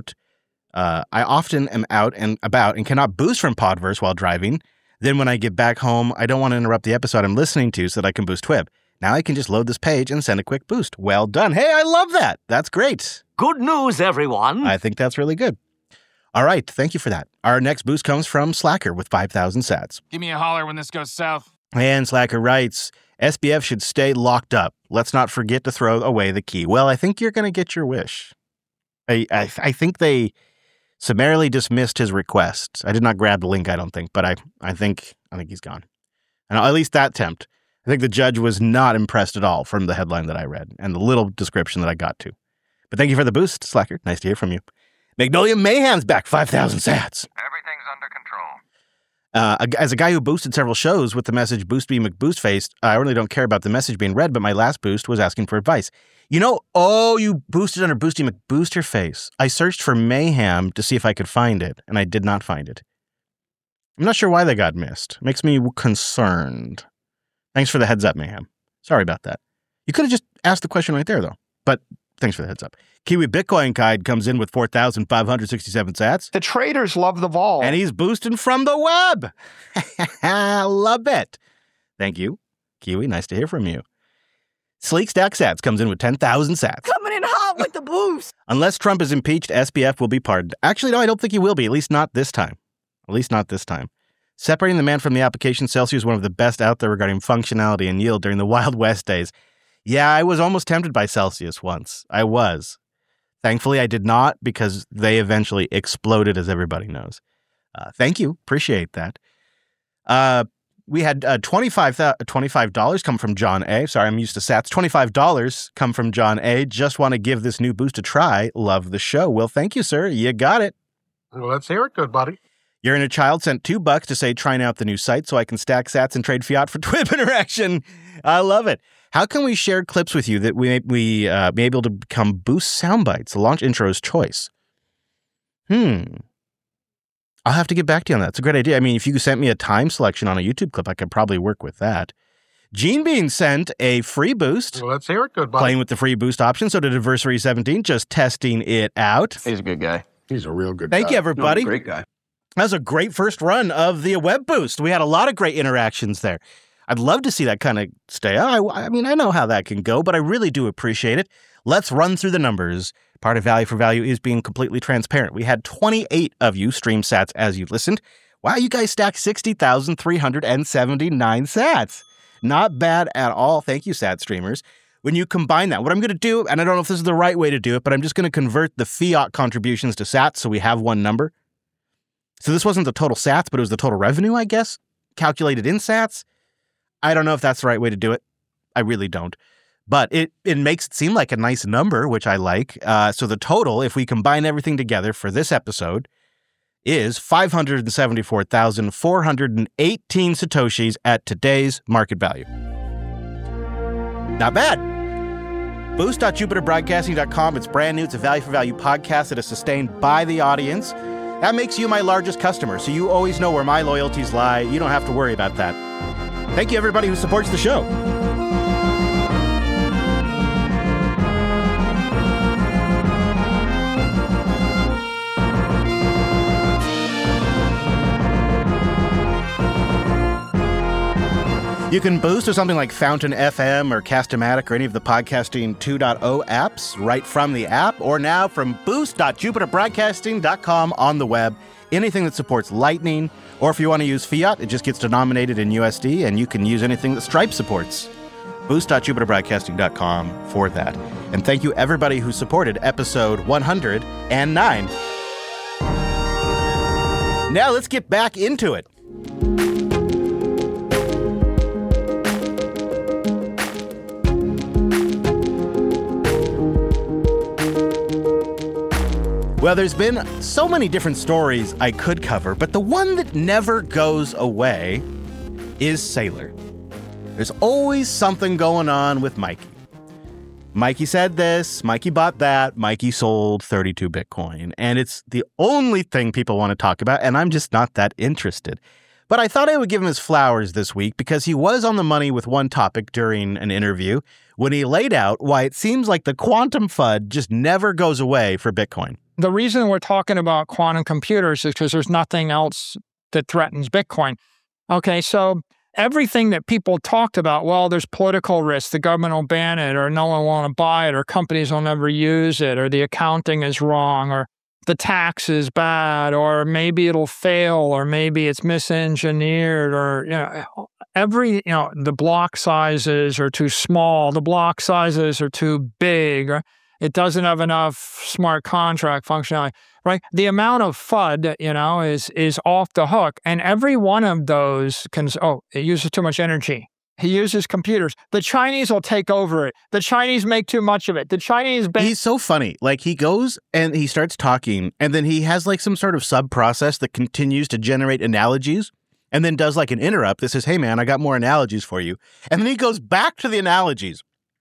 out and about and cannot boost from Podverse while driving. Then when I get back home, I don't want to interrupt the episode I'm listening to so that I can boost Twib. Now I can just load this page and send a quick boost. Well done. Hey, I love that. That's great. Good news, everyone. I think that's really good. All right. Thank you for that. Our next boost comes from Slacker with 5,000 sats. Give me a holler when this goes south. And Slacker writes, SBF should stay locked up. Let's not forget to throw away the key. Well, I think you're going to get your wish. I think they summarily dismissed his request. I did not grab the link, I don't think, but I think he's gone. And at least that attempt. I think the judge was not impressed at all from the headline that I read and the little description that I got to. But thank you for the boost, Slacker. Nice to hear from you. Magnolia Mayhem's back, 5,000 sats. Everything's under control. As a guy who boosted several shows with the message Boost Be McBoostface, I really don't care about the message being read, but my last boost was asking for advice. You boosted under Boosty McBoosterface. I searched for Mayhem to see if I could find it, and I did not find it. I'm not sure why they got missed. It makes me concerned. Thanks for the heads up, Mayhem. Sorry about that. You could have just asked the question right there, though. But thanks for the heads up. Kiwi Bitcoin Guide comes in with 4,567 sats. The traders love the vol. And he's boosting from the web. Love it. Thank you, Kiwi. Nice to hear from you. Sleek Stack Sats comes in with 10,000 sats. Coming in hot with the boost. Unless Trump is impeached, SBF will be pardoned. Actually, no, I don't think he will be. At least not this time. Separating the man from the application, Celsius is one of the best out there regarding functionality and yield during the Wild West days. Yeah, I was almost tempted by Celsius once. I was. Thankfully, I did not because they eventually exploded, as everybody knows. Thank you. Appreciate that. We had $25 come from John A. Sorry, I'm used to sats. $25 come from John A. Just want to give this new boost a try. Love the show. Well, thank you, sir. You got it. Well, let's hear it, good buddy. Your inner child sent $2 to say trying out the new site so I can stack sats and trade fiat for TWIP interaction. I love it. How can we share clips with you that we be able to become boost soundbites? Launch intro's choice. I'll have to get back to you on that. It's a great idea. I mean, if you sent me a time selection on a YouTube clip, I could probably work with that. Gene Bean sent a free boost. Well, let's hear it, good buddy. Playing with the free boost option. So did Adversary17, just testing it out. He's a good guy. He's a real good guy. Thank you, everybody. No, great guy. That was a great first run of the web boost. We had a lot of great interactions there. I'd love to see that kind of stay. I mean, I know how that can go, but I really do appreciate it. Let's run through the numbers. Part of Value for Value is being completely transparent. We had 28 of you stream sats as you listened. Wow, you guys stacked 60,379 sats. Not bad at all. Thank you, sat streamers. When you combine that, what I'm going to do, and I don't know if this is the right way to do it, but I'm just going to convert the fiat contributions to sats so we have one number. So this wasn't the total sats, but it was the total revenue, I guess, calculated in sats. I don't know if that's the right way to do it. I really don't. But it makes it seem like a nice number, which I like. So the total, if we combine everything together for this episode, is 574,418 Satoshis at today's market value. Not bad. Boost.jupiterbroadcasting.com. It's brand new. It's a value for value podcast that is sustained by the audience. That makes you my largest customer, so you always know where my loyalties lie. You don't have to worry about that. Thank you, everybody who supports the show. You can boost to something like Fountain FM or Cast-O-Matic or any of the Podcasting 2.0 apps right from the app, or now from boost.jupiterbroadcasting.com on the web. Anything that supports Lightning, or if you want to use fiat, it just gets denominated in USD, and you can use anything that Stripe supports. Boost.jupiterbroadcasting.com for that. And thank you, everybody who supported episode 109. Now let's get back into it. Well, there's been so many different stories I could cover, but the one that never goes away is Saylor. There's always something going on with Mikey. Mikey said this, Mikey bought that, Mikey sold 32 Bitcoin, and it's the only thing people want to talk about, and I'm just not that interested. But I thought I would give him his flowers this week because he was on the money with one topic during an interview when he laid out why it seems like the quantum FUD just never goes away for Bitcoin. The reason we're talking about quantum computers is because there's nothing else that threatens Bitcoin. Okay, so everything that people talked about, well, there's political risk, the government will ban it, or no one will want to buy it, or companies will never use it, or the accounting is wrong, or the tax is bad, or maybe it'll fail, or maybe it's misengineered, or, the block sizes are too small, the block sizes are too big, or it doesn't have enough smart contract functionality, right? The amount of FUD, is off the hook. And every one of those it uses too much energy. He uses computers. The Chinese will take over it. The Chinese make too much of it. The Chinese... He's so funny. Like, he goes and he starts talking, and then he has like some sort of sub-process that continues to generate analogies, and then does like an interrupt that says, hey man, I got more analogies for you. And then he goes back to the analogies.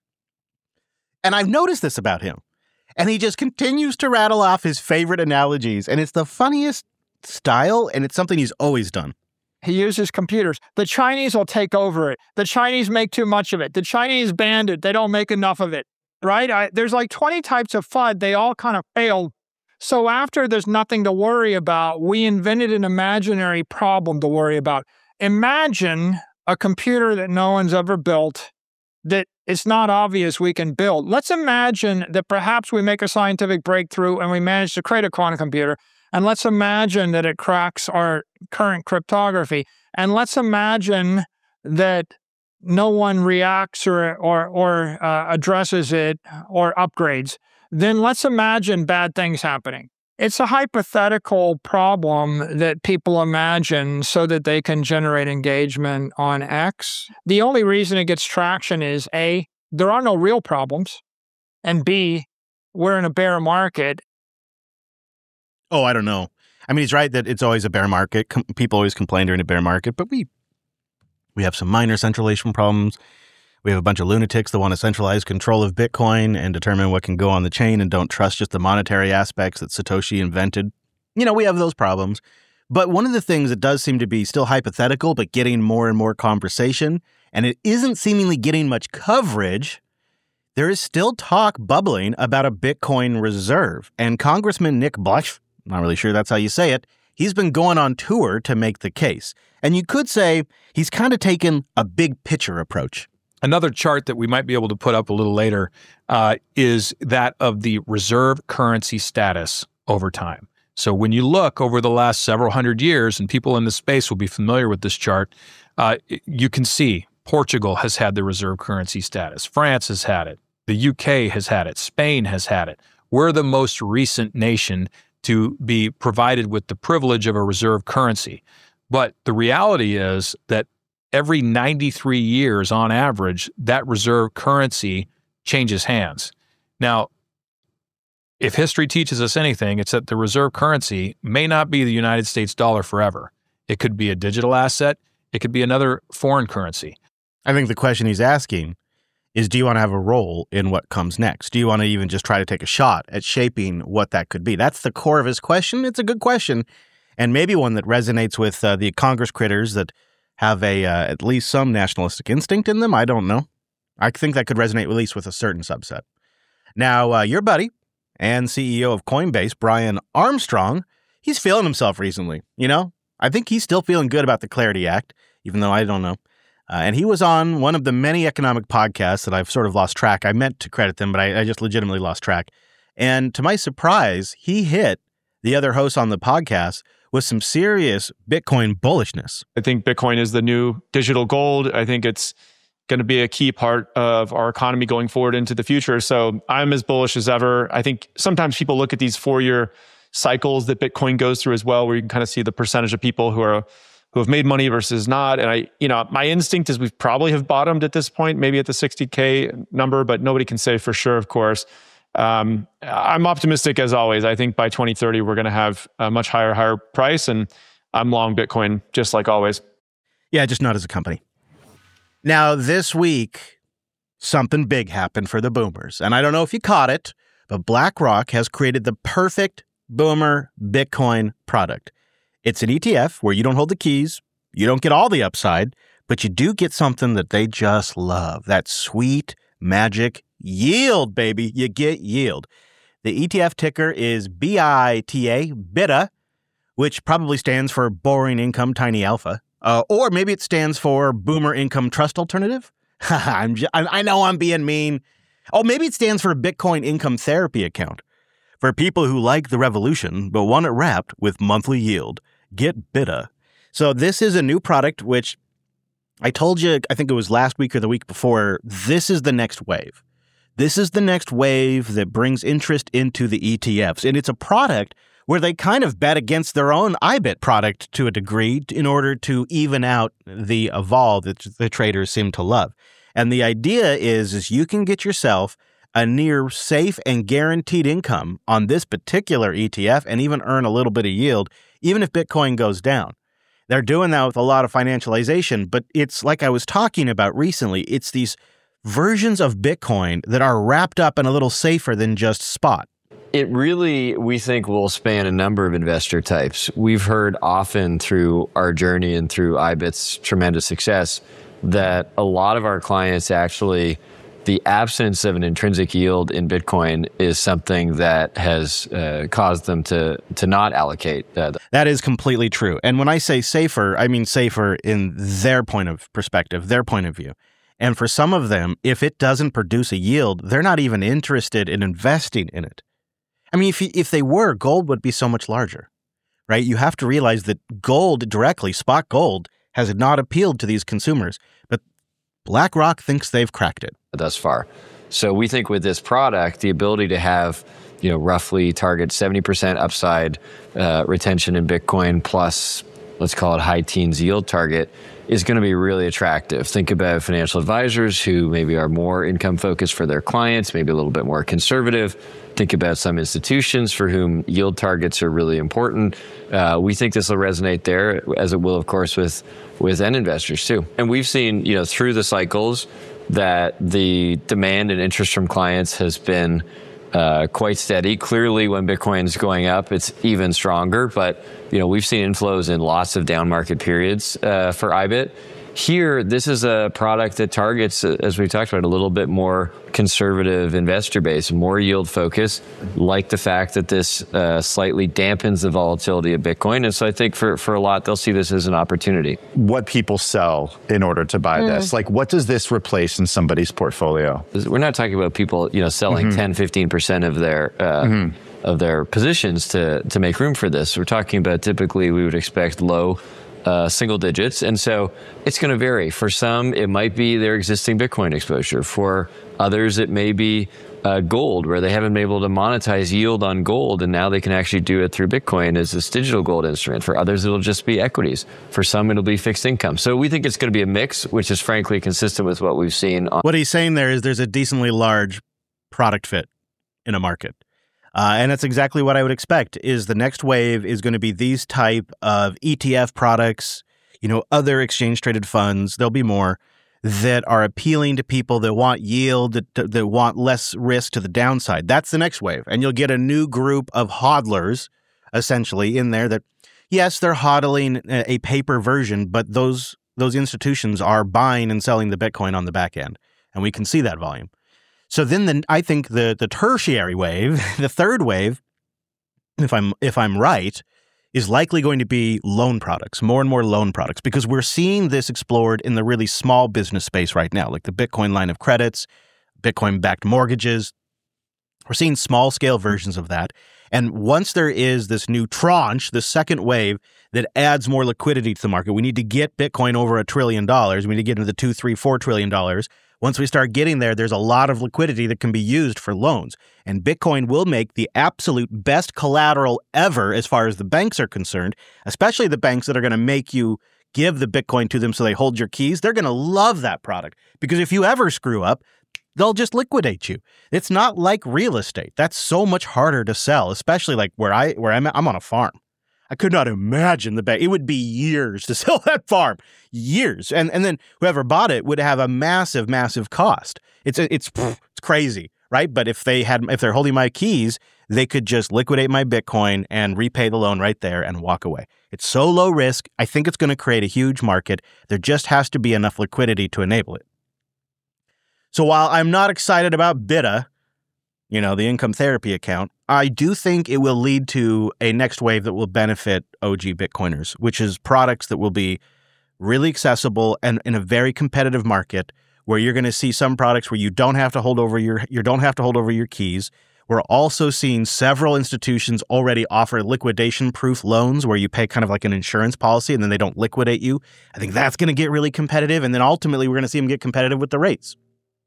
And I've noticed this about him. And he just continues to rattle off his favorite analogies. And it's the funniest style, and it's something he's always done. He uses computers. The Chinese will take over it. The Chinese make too much of it. The Chinese banned it. They don't make enough of it, right? There's like 20 types of FUD. They all kind of fail. So after there's nothing to worry about, we invented an imaginary problem to worry about. Imagine a computer that no one's ever built, that it's not obvious we can build. Let's imagine that perhaps we make a scientific breakthrough and we manage to create a quantum computer. And let's imagine that it cracks our current cryptography. And let's imagine that no one reacts or addresses it or upgrades. Then let's imagine bad things happening. It's a hypothetical problem that people imagine so that they can generate engagement on X. The only reason it gets traction is A, there are no real problems, and B, we're in a bear market. Oh, I don't know. I mean, he's right that it's always a bear market. People always complain during a bear market, but we have some minor centralization problems. We have a bunch of lunatics that want to centralize control of Bitcoin and determine what can go on the chain and don't trust just the monetary aspects that Satoshi invented. You know, we have those problems. But one of the things that does seem to be still hypothetical, but getting more and more conversation, and it isn't seemingly getting much coverage, there is still talk bubbling about a Bitcoin reserve. And Congressman Nick Blush, not really sure that's how you say it, he's been going on tour to make the case. And you could say he's kind of taken a big picture approach. Another chart that we might be able to put up a little later is that of the reserve currency status over time. So when you look over the last several hundred years, and people in the space will be familiar with this chart, you can see Portugal has had the reserve currency status. France has had it. The UK has had it. Spain has had it. We're the most recent nation to be provided with the privilege of a reserve currency. But the reality is that every 93 years on average, that reserve currency changes hands. Now, if history teaches us anything, it's that the reserve currency may not be the United States dollar forever. It could be a digital asset. It could be another foreign currency. I think the question he's asking is, do you want to have a role in what comes next? Do you want to even just try to take a shot at shaping what that could be? That's the core of his question. It's a good question, and maybe one that resonates with the Congress critters that have at least some nationalistic instinct in them. I don't know. I think that could resonate at least with a certain subset. Now, your buddy and CEO of Coinbase, Brian Armstrong, he's feeling himself recently. You know, I think he's still feeling good about the Clarity Act, even though I don't know. And he was on one of the many economic podcasts that I've sort of lost track. I meant to credit them, but I just legitimately lost track. And to my surprise, he hit the other hosts on the podcast with some serious Bitcoin bullishness. I think Bitcoin is the new digital gold. I think it's going to be a key part of our economy going forward into the future. So I'm as bullish as ever. I think sometimes people look at these 4-year cycles that Bitcoin goes through as well, where you can kind of see the percentage of people who have made money versus not. And my instinct is we probably have bottomed at this point, maybe at the 60K number, but nobody can say for sure, of course. I'm optimistic as always. I think by 2030, we're going to have a much higher price, and I'm long Bitcoin, just like always. Yeah, just not as a company. Now, this week, something big happened for the boomers. And I don't know if you caught it, but BlackRock has created the perfect boomer Bitcoin product. It's an ETF where you don't hold the keys, you don't get all the upside, but you do get something that they just love. That sweet, magic yield, baby. You get yield. The ETF ticker is BITA, BITA, which probably stands for Boring Income Tiny Alpha. Or maybe it stands for Boomer Income Trust Alternative. I know I'm being mean. Oh, maybe it stands for Bitcoin Income Therapy Account. For people who like the revolution but want it wrapped with monthly yield, get BITA. So this is a new product which I told you, I think it was last week or the week before, this is the next wave. This is the next wave that brings interest into the ETFs. And it's a product where they kind of bet against their own IBIT product to a degree in order to even out the vol that the traders seem to love. And the idea is you can get yourself a near safe and guaranteed income on this particular ETF and even earn a little bit of yield, even if Bitcoin goes down. They're doing that with a lot of financialization, but it's like I was talking about recently, it's these versions of Bitcoin that are wrapped up and a little safer than just spot. It really, we think, will span a number of investor types. We've heard often through our journey and through IBIT's tremendous success that a lot of our clients actually, the absence of an intrinsic yield in Bitcoin is something that has caused them to not allocate. That is completely true. And when I say safer, I mean safer in their point of perspective, their point of view. And for some of them, if it doesn't produce a yield, they're not even interested in investing in it. I mean, if they were, gold would be so much larger, right? You have to realize that gold directly, spot gold, has not appealed to these consumers. But BlackRock thinks they've cracked it. Thus far. So we think with this product, the ability to have, roughly target 70% upside retention in Bitcoin plus, let's call it high teens yield target, is going to be really attractive. Think about financial advisors who maybe are more income focused for their clients, maybe a little bit more conservative. Think about some institutions for whom yield targets are really important. We think this will resonate there, as it will, of course, with end investors too. And we've seen, through the cycles that the demand and interest from clients has been quite steady. Clearly, when Bitcoin's going up, it's even stronger. But we've seen inflows in lots of down market periods for IBIT. Here, this is a product that targets, as we talked about, a little bit more conservative investor base, more yield focus, like the fact that this slightly dampens the volatility of Bitcoin. And so I think for a lot, they'll see this as an opportunity. What people sell in order to buy this? Like, what does this replace in somebody's portfolio? We're not talking about people, selling 10, 15% of their positions to make room for this. We're talking about typically we would expect low single digits. And so it's going to vary. For some, it might be their existing Bitcoin exposure. For others, it may be gold, where they haven't been able to monetize yield on gold, and now they can actually do it through Bitcoin as this digital gold instrument. For others, it'll just be equities. For some, it'll be fixed income. So we think it's going to be a mix, which is frankly consistent with what we've seen. What he's saying there is there's a decently large product fit in a market. And that's exactly what I would expect, is the next wave is going to be these type of ETF products, other exchange-traded funds. There'll be more that are appealing to people that want yield, that want less risk to the downside. That's the next wave. And you'll get a new group of hodlers, essentially, in there that, yes, they're hodling a paper version, but those institutions are buying and selling the Bitcoin on the back end. And we can see that volume. So then I think the tertiary wave, the third wave, if I'm right, is likely going to be loan products, more and more loan products, because we're seeing this explored in the really small business space right now, like the Bitcoin line of credits, Bitcoin-backed mortgages. We're seeing small-scale versions of that. And once there is this new tranche, the second wave that adds more liquidity to the market, we need to get Bitcoin over $1 trillion. We need to get into the $2, $3, $4 trillion. Once we start getting there, there's a lot of liquidity that can be used for loans. And Bitcoin will make the absolute best collateral ever as far as the banks are concerned, especially the banks that are going to make you give the Bitcoin to them so they hold your keys. They're going to love that product, because if you ever screw up, they'll just liquidate you. It's not like real estate. That's so much harder to sell, especially like where I'm at. I'm on a farm. I could not imagine the bank. It would be years to sell that farm, years, and then whoever bought it would have a massive, massive cost. It's crazy, right? But if they're holding my keys, they could just liquidate my Bitcoin and repay the loan right there and walk away. It's so low risk. I think it's going to create a huge market. There just has to be enough liquidity to enable it. So while I'm not excited about BITA, the income therapy account, I do think it will lead to a next wave that will benefit OG Bitcoiners, which is products that will be really accessible and in a very competitive market, where you're going to see some products where you don't have to hold over your keys. We're also seeing several institutions already offer liquidation-proof loans where you pay kind of like an insurance policy and then they don't liquidate you. I think that's going to get really competitive, and then ultimately we're going to see them get competitive with the rates.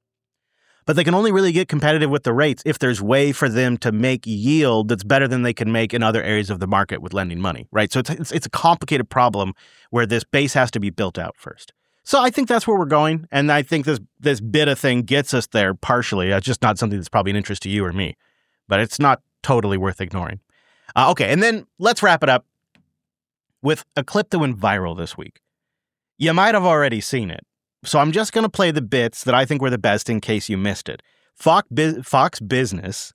But they can only really get competitive with the rates if there's way for them to make yield that's better than they can make in other areas of the market with lending money, right? So it's a complicated problem where this base has to be built out first. So I think that's where we're going, and I think this BITA thing gets us there partially. It's just not something that's probably an interest to you or me, but it's not totally worth ignoring. Okay, and then let's wrap it up with a clip that went viral this week. You might have already seen it, so I'm just going to play the bits that I think were the best in case you missed it. Fox Business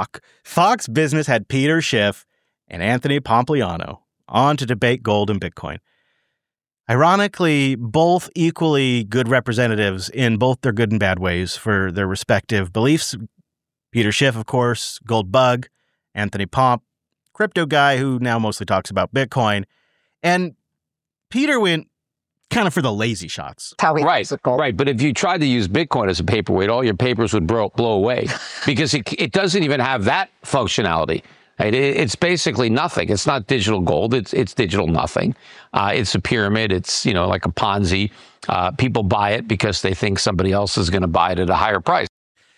had Peter Schiff and Anthony Pompliano on to debate gold and Bitcoin. Ironically, both equally good representatives in both their good and bad ways for their respective beliefs. Peter Schiff, of course, gold bug. Anthony Pomp, crypto guy who now mostly talks about Bitcoin. And Peter went kind of for the lazy shots. Right. But if you tried to use Bitcoin as a paperweight, all your papers would blow away because it doesn't even have that functionality. Right? It's basically nothing. It's not digital gold. It's digital nothing. It's a pyramid. It's, like a Ponzi. People buy it because they think somebody else is going to buy it at a higher price.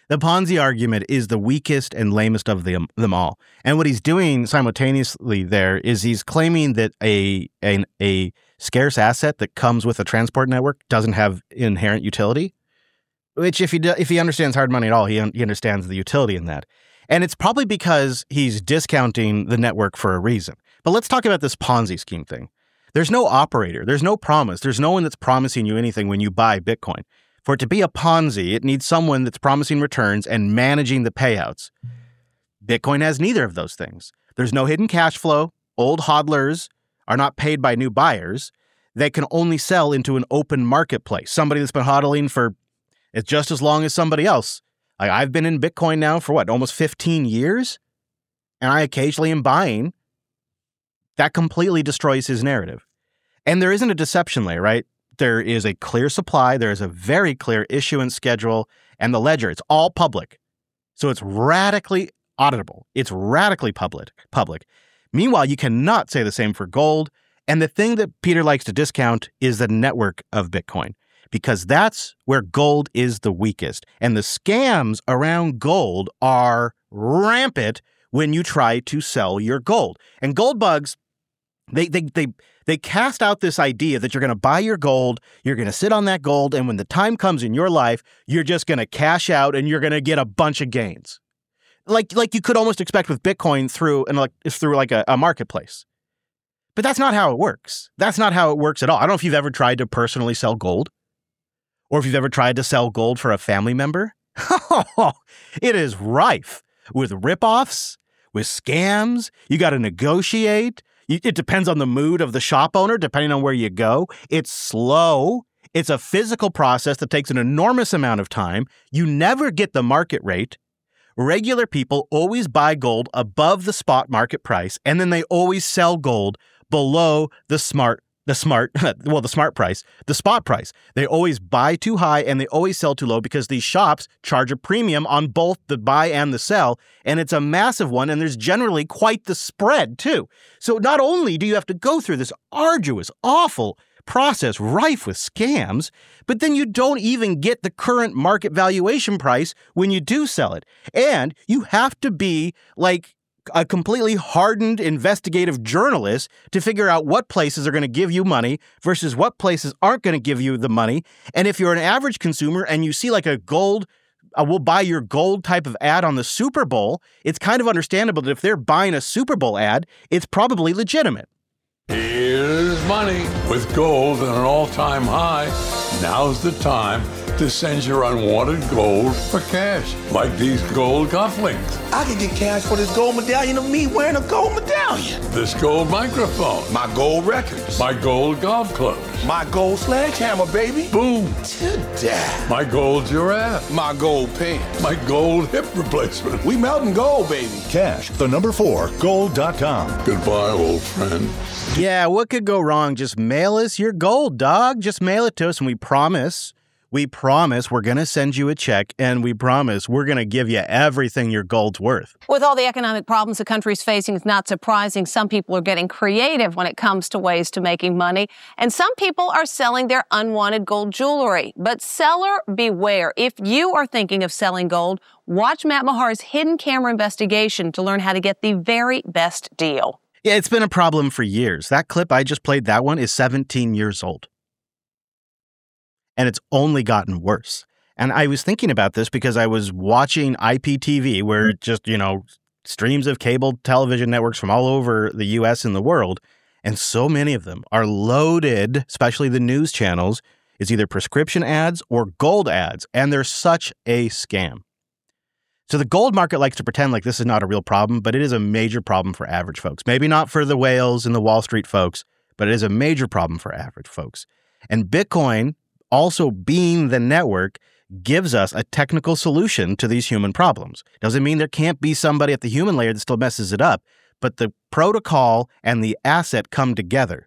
The Ponzi argument is the weakest and lamest of them all. And what he's doing simultaneously there is he's claiming that a scarce asset that comes with a transport network doesn't have inherent utility, which if he understands hard money at all, he understands the utility in that. And it's probably because he's discounting the network for a reason. But let's talk about this Ponzi scheme thing. There's no operator. There's no promise. There's no one that's promising you anything when you buy Bitcoin. For it to be a Ponzi, it needs someone that's promising returns and managing the payouts. Bitcoin has neither of those things. There's no hidden cash flow. Old hodlers are not paid by new buyers. They can only sell into an open marketplace. Somebody that's been hodling for just as long as somebody else. Like I've been in Bitcoin now for almost 15 years? And I occasionally am buying. That completely destroys his narrative. And there isn't a deception layer, right? There is a clear supply. There is a very clear issuance schedule and the ledger. It's all public. So it's radically auditable. It's radically public. Meanwhile, you cannot say the same for gold. And the thing that Peter likes to discount is the network of Bitcoin, because that's where gold is the weakest. And the scams around gold are rampant when you try to sell your gold. And gold bugs, they cast out this idea that you're going to buy your gold, you're going to sit on that gold, and when the time comes in your life, you're just going to cash out and you're going to get a bunch of gains. Like you could almost expect with Bitcoin through a marketplace. But that's not how it works. That's not how it works at all. I don't know if you've ever tried to personally sell gold, or if you've ever tried to sell gold for a family member. It is rife with ripoffs, with scams. You got to negotiate. It depends on the mood of the shop owner, depending on where you go. It's slow. It's a physical process that takes an enormous amount of time. You never get the market rate. Regular people always buy gold above the spot market price, and then they always sell gold below the spot price. They always buy too high and they always sell too low because these shops charge a premium on both the buy and the sell, and it's a massive one, and there's generally quite the spread too. So not only do you have to go through this arduous, awful process rife with scams, but then you don't even get the current market valuation price when you do sell it. And you have to be like a completely hardened investigative journalist to figure out what places are going to give you money versus what places aren't going to give you the money. And if you're an average consumer and you see like a gold, we'll buy your gold type of ad on the Super Bowl, it's kind of understandable that if they're buying a Super Bowl ad, it's probably legitimate. Here's money. With gold at an all-time high, now's the time to send your unwanted gold for cash, like these gold cufflinks. I could get cash for this gold medallion of me wearing a gold medallion. This gold microphone. My gold records. My gold golf clubs. My gold sledgehammer, baby. Boom. To death. My gold giraffe. My gold pants. My gold hip replacement. We melting gold, baby. Cash, the number 4, gold.com. Goodbye, old friend. Yeah, what could go wrong? Just mail us your gold, dog. Just mail it to us, and we promise we're going to send you a check, and we promise we're going to give you everything your gold's worth. With all the economic problems the country's facing, it's not surprising some people are getting creative when it comes to ways to making money, and some people are selling their unwanted gold jewelry. But seller beware. If you are thinking of selling gold, watch Matt Mahar's hidden camera investigation to learn how to get the very best deal. Yeah, it's been a problem for years. That clip I just played, that one, is 17 years old. And it's only gotten worse. And I was thinking about this because I was watching IPTV, where just, streams of cable television networks from all over the U.S. and the world, and so many of them are loaded, especially the news channels, it's either prescription ads or gold ads, and they're such a scam. So the gold market likes to pretend like this is not a real problem, but it is a major problem for average folks. Maybe not for the whales and the Wall Street folks, but it is a major problem for average folks. And Bitcoin, also being the network, gives us a technical solution to these human problems. Doesn't mean there can't be somebody at the human layer that still messes it up, but the protocol and the asset come together.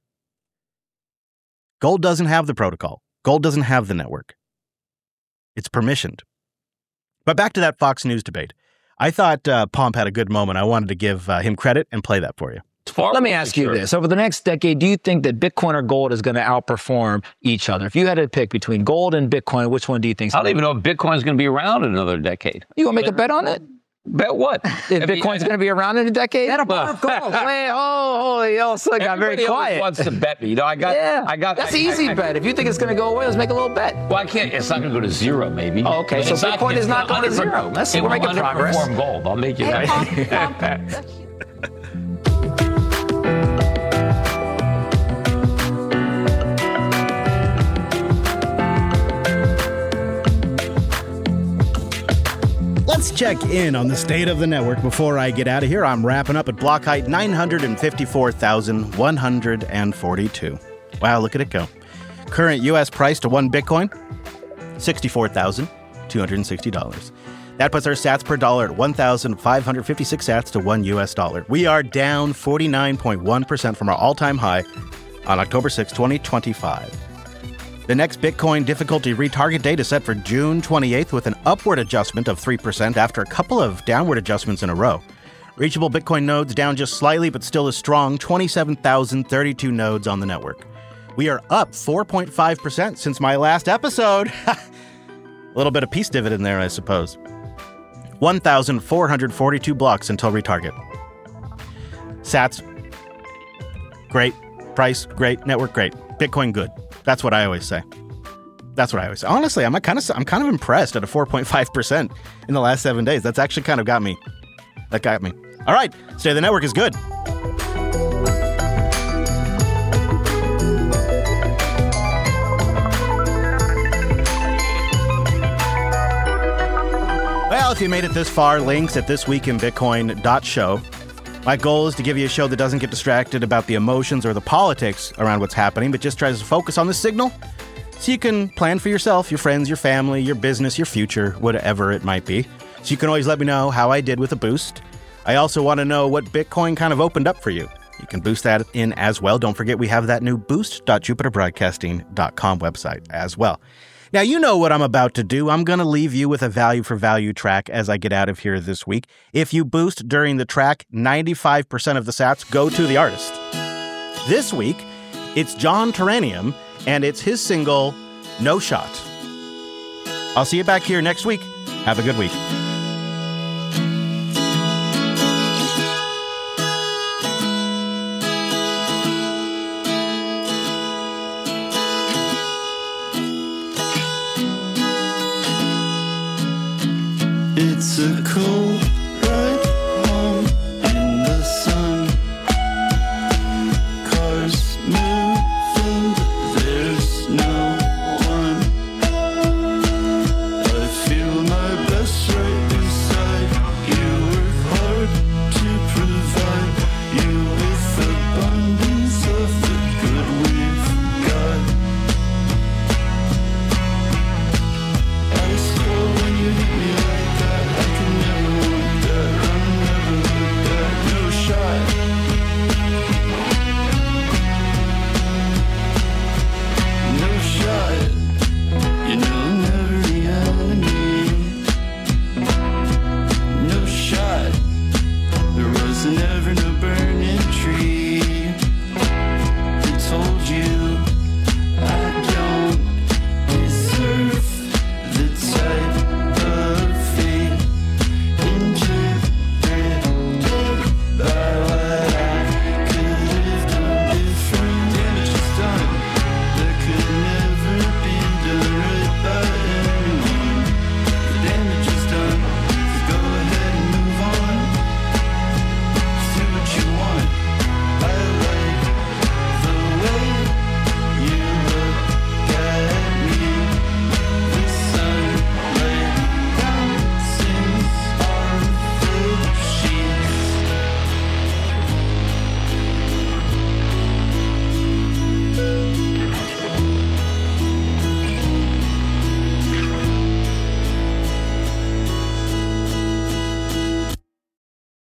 Gold doesn't have the protocol. Gold doesn't have the network. It's permissioned. But back to that Fox News debate. I thought Pomp had a good moment. I wanted to give him credit and play that for you. Let me ask you this. Over the next decade, do you think that Bitcoin or gold is going to outperform each other? If you had to pick between gold and Bitcoin, which one do you think? I don't even know if Bitcoin's going to be around in another decade. You want to make a bet on it? Bet what? If Bitcoin's going to be around in a decade? Bet a bar of gold. Wait, holy, so got very quiet. Wants to bet me. You know, I got. That's an easy bet. If you think it's going to go away, let's make a little bet. Well, I can't. It's not going to go to zero, maybe. Oh, okay. So Bitcoin is not going to zero. We're making progress. It will underperform gold. I'll make you that. Let's check in on the state of the network before I get out of here. I'm wrapping up at block height 954,142. Wow, look at it go. Current U.S. price to one Bitcoin, $64,260. That puts our sats per dollar at 1,556 sats to $1 US. We are down 49.1% from our all-time high on October 6, 2025. The next Bitcoin difficulty retarget date is set for June 28th with an upward adjustment of 3% after a couple of downward adjustments in a row. Reachable Bitcoin nodes down just slightly, but still a strong 27,032 nodes on the network. We are up 4.5% since my last episode. A little bit of peace dividend there, I suppose. 1,442 blocks until retarget. Sats, great. Price, great. Network, great. Bitcoin, good. That's what I always say. Honestly, I'm kind of impressed at a 4.5% in the last 7 days. That's actually kind of got me. That got me. All right, State of the Network is good. Well, if you made it this far, links at thisweekinbitcoin.show. My goal is to give you a show that doesn't get distracted about the emotions or the politics around what's happening, but just tries to focus on the signal so you can plan for yourself, your friends, your family, your business, your future, whatever it might be. So you can always let me know how I did with a boost. I also want to know what Bitcoin kind of opened up for you. You can boost that in as well. Don't forget we have that new boost.jupiterbroadcasting.com website as well. Now, you know what I'm about to do. I'm going to leave you with a value for value track as I get out of here this week. If you boost during the track, 95% of the sats go to the artist. This week, it's John Terranium, and it's his single, No Shot. I'll see you back here next week. Have a good week. It's a cold ride home in the sun. Cars moving, but there's no one. I feel my best right beside you. Work hard to provide you with abundance of the good we've got. I swear when you hit me like that, I can never want that. I'll never want that. No shot. No shot. You know I'm never the enemy. No shot. There was never no burning tree.